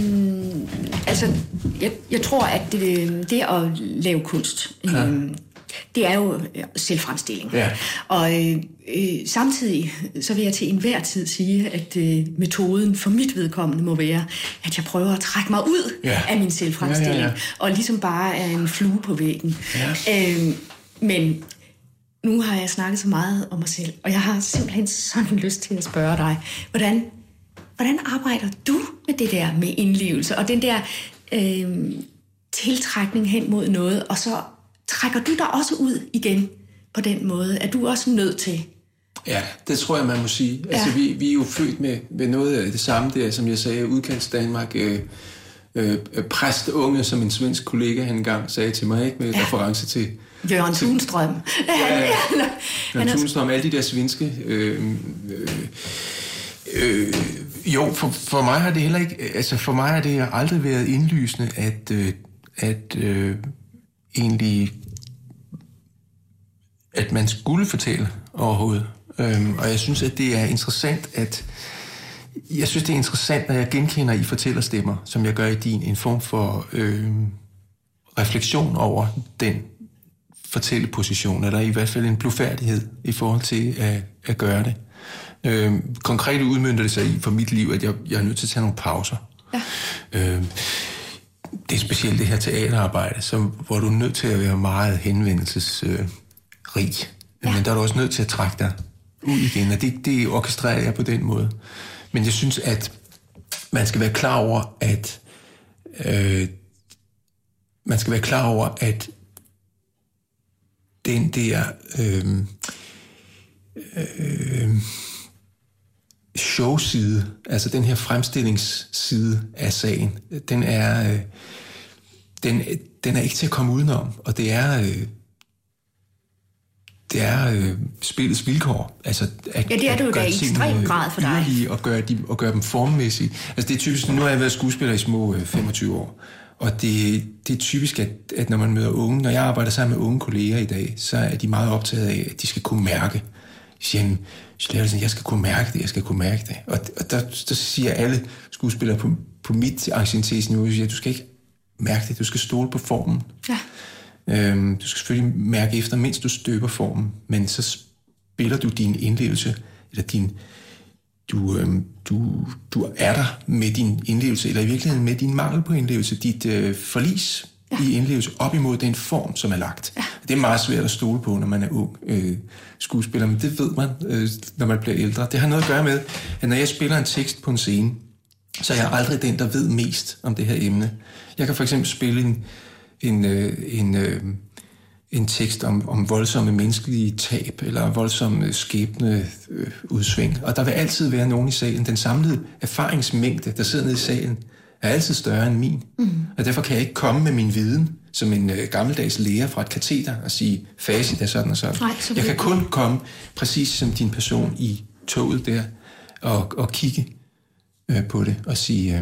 øhm, altså, jeg, jeg tror, at det, det at lave kunst, ja. øhm, det er jo selvfremstilling. Ja. Og øh, øh, samtidig så vil jeg til enhver tid sige, at øh, metoden for mit vedkommende må være, at jeg prøver at trække mig ud ja. af min selvfremstilling, ja, ja, ja. og ligesom bare er en flue på væggen. Ja. Øh, men nu har jeg snakket så meget om mig selv, og jeg har simpelthen sådan lyst til at spørge dig, hvordan, hvordan arbejder du med det der med indlevelse, og den der øh, tiltrækning hen mod noget, og så trækker du dig også ud igen på den måde? Er du også nødt til? Ja, det tror jeg, man må sige. Ja. Altså, vi, vi er jo født med, med noget af det samme der, som jeg sagde, udkants Danmark, øh, øh, præstunge, som en svensk kollega han engang sagde til mig, ikke, med ja. reference til Jørgen Tunstrøm. Ja, ja. Jørgen Tunstrøm, alle de der svenske. Øh, øh, øh, jo, for, for mig har det heller ikke, altså for mig har det aldrig været indlysende, at, øh, at øh, egentlig, at man skulle fortælle overhovedet. Øhm, og jeg synes, at det er interessant, at jeg synes, det er interessant, når jeg genkender i fortællerstemmer, som jeg gør i din, en form for øh, refleksion over den fortælleposition, eller i hvert fald en blufærdighed i forhold til at, at gøre det. Øh, konkret udmønter det sig i for mit liv, at jeg, jeg er nødt til at tage nogle pauser. Ja. Øh, det er specielt det her teaterarbejde, som, hvor du er nødt til at være meget henvendelsesrig. Øh, ja. Men der er du også nødt til at trække dig ud igen, og det, det orkestrerer jeg på den måde. Men jeg synes, at man skal være klar over, at øh, man skal være klar over, at den der øh, øh, showside, altså den her fremstillingsside af sagen, den er, øh, den, den er ikke til at komme udenom, og det er, øh, det er øh, spillets vilkår. Altså at, ja, det er det jo da i ekstrem grad for dig. Og gøre, de, og gøre dem formmæssige. Altså det er typisk, nu har jeg været skuespiller i små øh, femogtyve år, og det, det er typisk, at, at når man møder unge, når jeg arbejder sammen med unge kolleger i dag, så er de meget optaget af, at de skal kunne mærke. Jeg siger, jeg skal kunne mærke det, jeg skal kunne mærke det. Og, og der, der siger alle skuespillere på, på mit anciennitetsniveau, at du skal ikke mærke det, du skal stole på formen. Ja. Øhm, du skal selvfølgelig mærke efter, mens du støber formen, men så spiller du din indlevelse, eller din, du, øhm, du, du er der med din indlevelse, eller i virkeligheden med din mangel på indlevelse, dit øh, forlis ja. i indlevelse op imod den form, som er lagt. Ja. Det er meget svært at stole på, når man er ung øh, skuespiller, men det ved man, øh, når man bliver ældre. Det har noget at gøre med, at når jeg spiller en tekst på en scene, så er jeg aldrig den, der ved mest om det her emne. Jeg kan for eksempel spille en en, øh, en, øh, en tekst om, om voldsomme menneskelige tab, eller voldsomme skæbne øh, udsving. Og der vil altid være nogen i salen. Den samlede erfaringsmængde, der sidder nede i salen, er altid større end min. Mm. Og derfor kan jeg ikke komme med min viden som en øh, gammeldags lærer fra et kateter og sige, facit er sådan og sådan. Nej, så jeg kan kun komme præcis som din person i toget der, og, og kigge øh, på det og sige,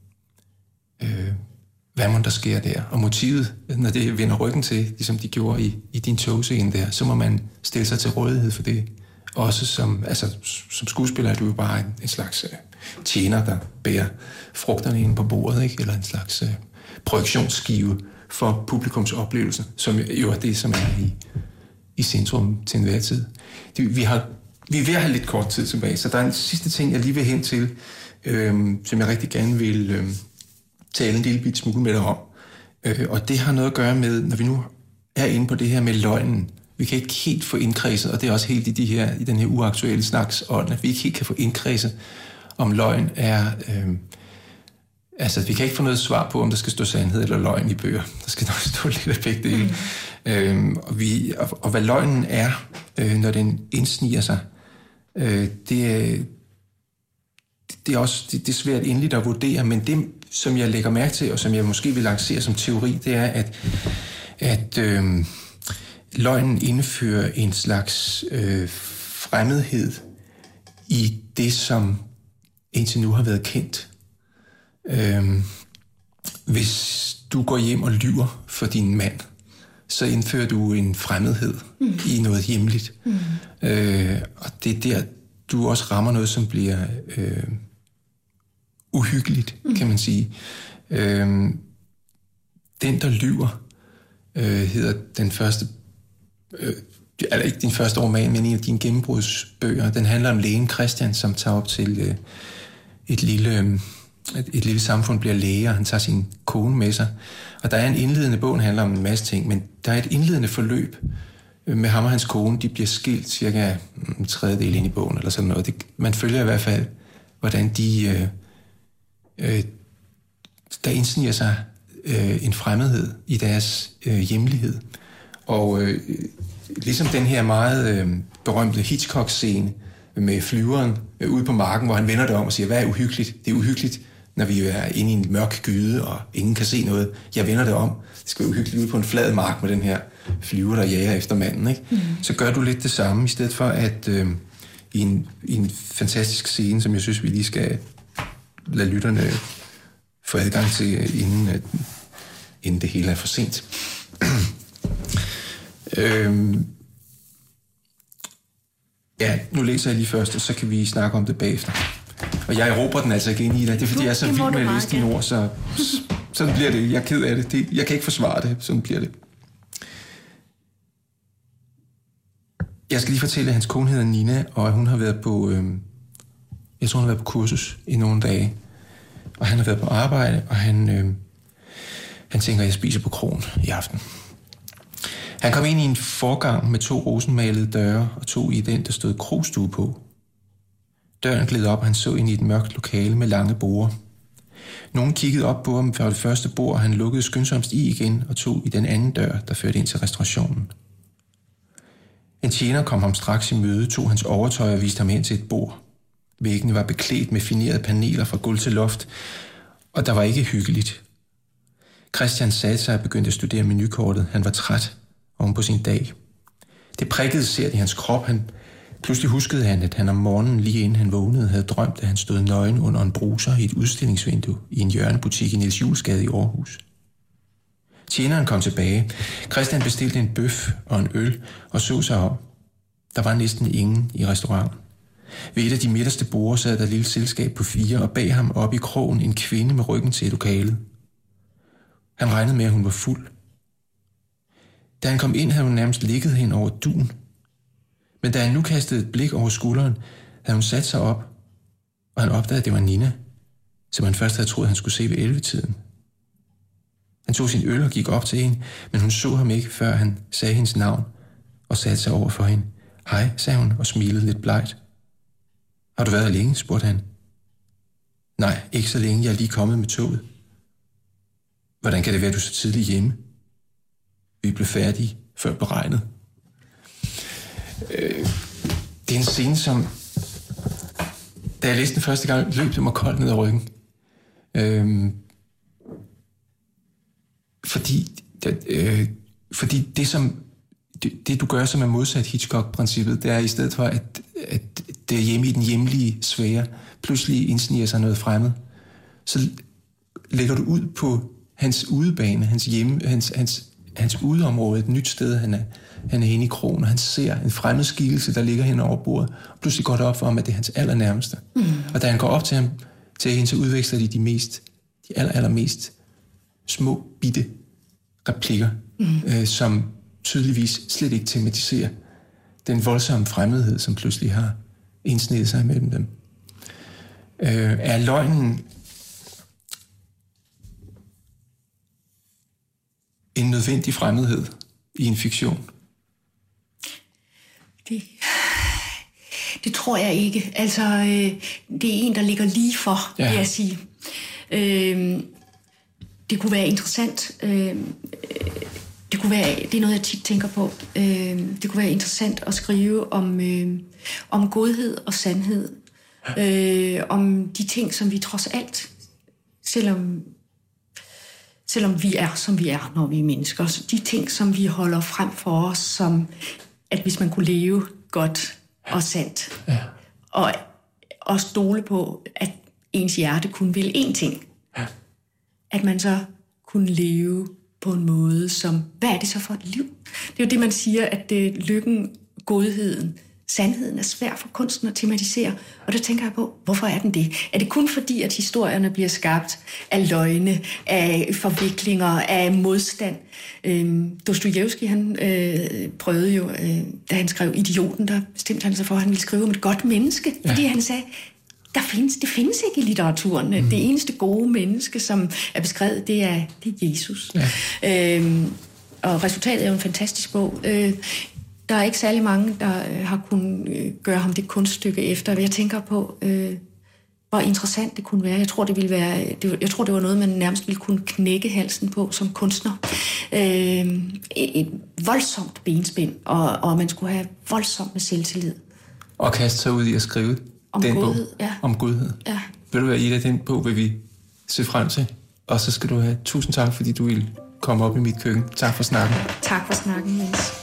øh, øh, hvad må der sker der? Og motivet, når det vender ryggen til, ligesom de gjorde i, i din togscene der, så må man stille sig til rådighed for det. Også som, altså, som skuespiller er du jo bare en, en slags uh, tjener, der bærer frugterne ind på bordet, ikke? Eller en slags uh, projektionsskive for publikums oplevelse, som jo er det, som er i, i centrum til enhver tid. Det, vi, har, vi er ved at have lidt kort tid tilbage, så der er en sidste ting, jeg lige vil hen til, øhm, som jeg rigtig gerne vil øhm, tale en lille bit smule med dig om. Øh, og det har noget at gøre med, når vi nu er inde på det her med løgnen. Vi kan ikke helt få indkredset, og det er også helt i, de her, i den her uaktuelle snaksånd, at vi ikke helt kan få indkredset, om løgn er... Øh, altså, vi kan ikke få noget svar på, om der skal stå sandhed eller løgn i bøger. Der skal nok stå lidt af begge dele. Mm. Øh, og, vi, og, og hvad løgnen er, øh, når den indsniger sig, øh, det er... Det er også det, det er svært endeligt at vurdere, men det, som jeg lægger mærke til, og som jeg måske vil lancere som teori, det er, at, at øh, løgnen indfører en slags øh, fremmedhed i det, som indtil nu har været kendt. Øh, hvis du går hjem og lyver for din mand, så indfører du en fremmedhed mm. i noget hjemligt. Mm. Øh, og det er der, du også rammer noget, som bliver øh, uhyggeligt, mm. kan man sige. Øh, den, der lyver, øh, hedder den første øh, altså ikke din første roman, men en af dine gennembrudsbøger. Den handler om lægen Christian, som tager op til øh, et lille... Øh, et, et lille samfund, bliver læge, og han tager sin kone med sig. Og der er en indledende bog, der handler om en masse ting, men der er et indledende forløb med ham og hans kone. De bliver skilt cirka en tredjedel ind i bogen, eller sådan noget. Det, man følger i hvert fald, hvordan de... Øh, øh, der indsniger sig øh, en fremmedhed i deres øh, hjemlighed. Og øh, ligesom den her meget øh, berømte Hitchcock-scene med flyveren øh, ude på marken, hvor han vender det om og siger, hvad er uhyggeligt? Det er uhyggeligt, når vi er inde i en mørk gyde, og ingen kan se noget. Jeg vender det om. Det skal være uhyggeligt ude på en flad mark med den her flyver, der jager efter manden. Ikke? Mm. Så gør du lidt det samme, i stedet for at øh, i, en, i en fantastisk scene, som jeg synes, vi lige skal lade lytterne få adgang til, inden, at, inden det hele er for sent. øhm, ja, nu læser jeg lige først, og så kan vi snakke om det bagefter. Og jeg råber den altså ikke ind i dig. Det er, fordi jeg er så vild med at læse dine ord, så sådan bliver det. Jeg er ked af det. det. Jeg kan ikke forsvare det. Sådan bliver det. Jeg skal lige fortælle, at hans kone hedder Nina, og hun har været på, øh, jeg tror, hun har været på kursus i nogle dage. Og han har været på arbejde, og han, øh, han tænker, at jeg spiser på krogen i aften. Han kom ind i en forgang med to rosenmalede døre, og to i den, der stod krogstue på. Døren gled op, og han så ind i et mørkt lokale med lange borde. Nogen kiggede op på ham fra det første bord, og han lukkede skyndsomst i igen og tog i den anden dør, der førte ind til restaurationen. En tjener kom ham straks i møde, tog hans overtøj og viste ham hen til et bord. Væggene var beklædt med finerede paneler fra gulv til loft, og der var ikke hyggeligt. Christian satte sig og begyndte at studere menukortet. Han var træt oven på sin dag. Det prikkede sært i hans krop. Han Pludselig huskede han, at han om morgenen, lige inden han vågnede, havde drømt, at han stod nøgen under en bruser i et udstillingsvindue i en hjørnebutik i Niels Juelsgade i Aarhus. Tjeneren kom tilbage. Christian bestilte en bøf og en øl og så sig om. Der var næsten ingen i restauranten. Ved et af de midterste borde sad der et lille selskab på fire, og bag ham oppe i krogen en kvinde med ryggen til lokalet. Han regnede med, at hun var fuld. Da han kom ind, havde hun nærmest ligget hen over duen. Men da han nu kastede et blik over skulderen, havde hun sat sig op, og han opdagede, at det var Nina, som han først havde troet, han skulle se ved elleve-tiden. Han tog sin øl og gik op til hende, men hun så ham ikke, før han sagde hendes navn og satte sig over for hende. Hej, sagde hun og smilede lidt blegt. Har du været her længe, spurgte han. Nej, ikke så længe, jeg er lige kommet med toget. Hvordan kan det være, at du er så tidligt hjemme? Vi blev færdige før beregnet. Øh, det er en scene, som, da jeg læste den første gang, løb det mig koldt ned ad ryggen. Øh, fordi, øh, fordi det, som, det, det, du gør, som er modsat Hitchcock-princippet, det er i stedet for, at, at det er hjemme i den hjemlige sfære, pludselig indsniger sig noget fremmed, så lægger du ud på hans udebane, hans hjemme, hans, hans, hans udeområde, et nyt sted, han er, han er inde i krogen, og han ser en fremmed skikkelse, der ligger hen over bordet. Og pludselig går det op for ham, at det er hans allernærmeste. Mm. Og da han går op til ham, til hende, så udveksler de de mest, de aller, allermest små, bitte replikker, mm. øh, som tydeligvis slet ikke tematiserer den voldsomme fremmedhed, som pludselig har indsnedet sig mellem dem. Øh, er løgnen en nødvendig fremmedhed i en fiktion? Det, det tror jeg ikke. Altså, øh, det er en, der ligger lige for, ja. Vil jeg sige. Øh, det kunne være interessant. Øh, det kunne være, det er noget, jeg tit tænker på. Øh, det kunne være interessant at skrive om, øh, om godhed og sandhed. Øh, om de ting, som vi trods alt, selvom selvom vi er, som vi er, når vi er mennesker. Så de ting, som vi holder frem for os, som at hvis man kunne leve godt og sandt, ja. og, og stole på, at ens hjerte kun vil én ting, ja. At man så kunne leve på en måde, som, hvad er det så for et liv? Det er jo det, man siger, at det, lykken, godheden, sandheden er svær for kunsten at tematisere. Og der tænker jeg på, hvorfor er den det? Er det kun fordi, at historierne bliver skabt af løgne, af forviklinger, af modstand? Øhm, Dostojevskij, han øh, prøvede jo, øh, da han skrev Idioten, der bestemte han sig for, at han ville skrive om et godt menneske. Ja. Fordi han sagde, der findes, det findes ikke i litteraturen. Mm. Det eneste gode menneske, som er beskrevet, det er, det er Jesus. Ja. Øhm, og resultatet er jo en fantastisk bog. Øh, der er ikke særlig mange, der øh, har kunnet øh, gøre ham det kunststykke efter. Jeg tænker på, øh, hvor interessant det kunne være. Jeg tror, det ville være, det, jeg tror, det var noget, man nærmest ville kunne knække halsen på som kunstner. Øh, et, et voldsomt benspænd, og, og man skulle have voldsomt med selvtillid. Og kaste sig ud i at skrive om den godhed, bog. Ja. Om godhed. Ja. Vil du være i den bog, vil vi se frem til. Og så skal du have tusind tak, fordi du ville komme op i mit køkken. Tak for snakken. Tak for snakken, Jens.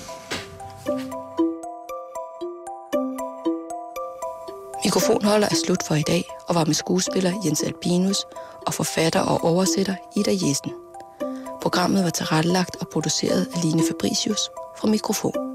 Mikrofonholder er slut for i dag, og var med skuespiller Jens Albinus og forfatter og oversætter Ida Jessen. Programmet var tilrettelagt og produceret af Line Fabricius fra Mikrofon.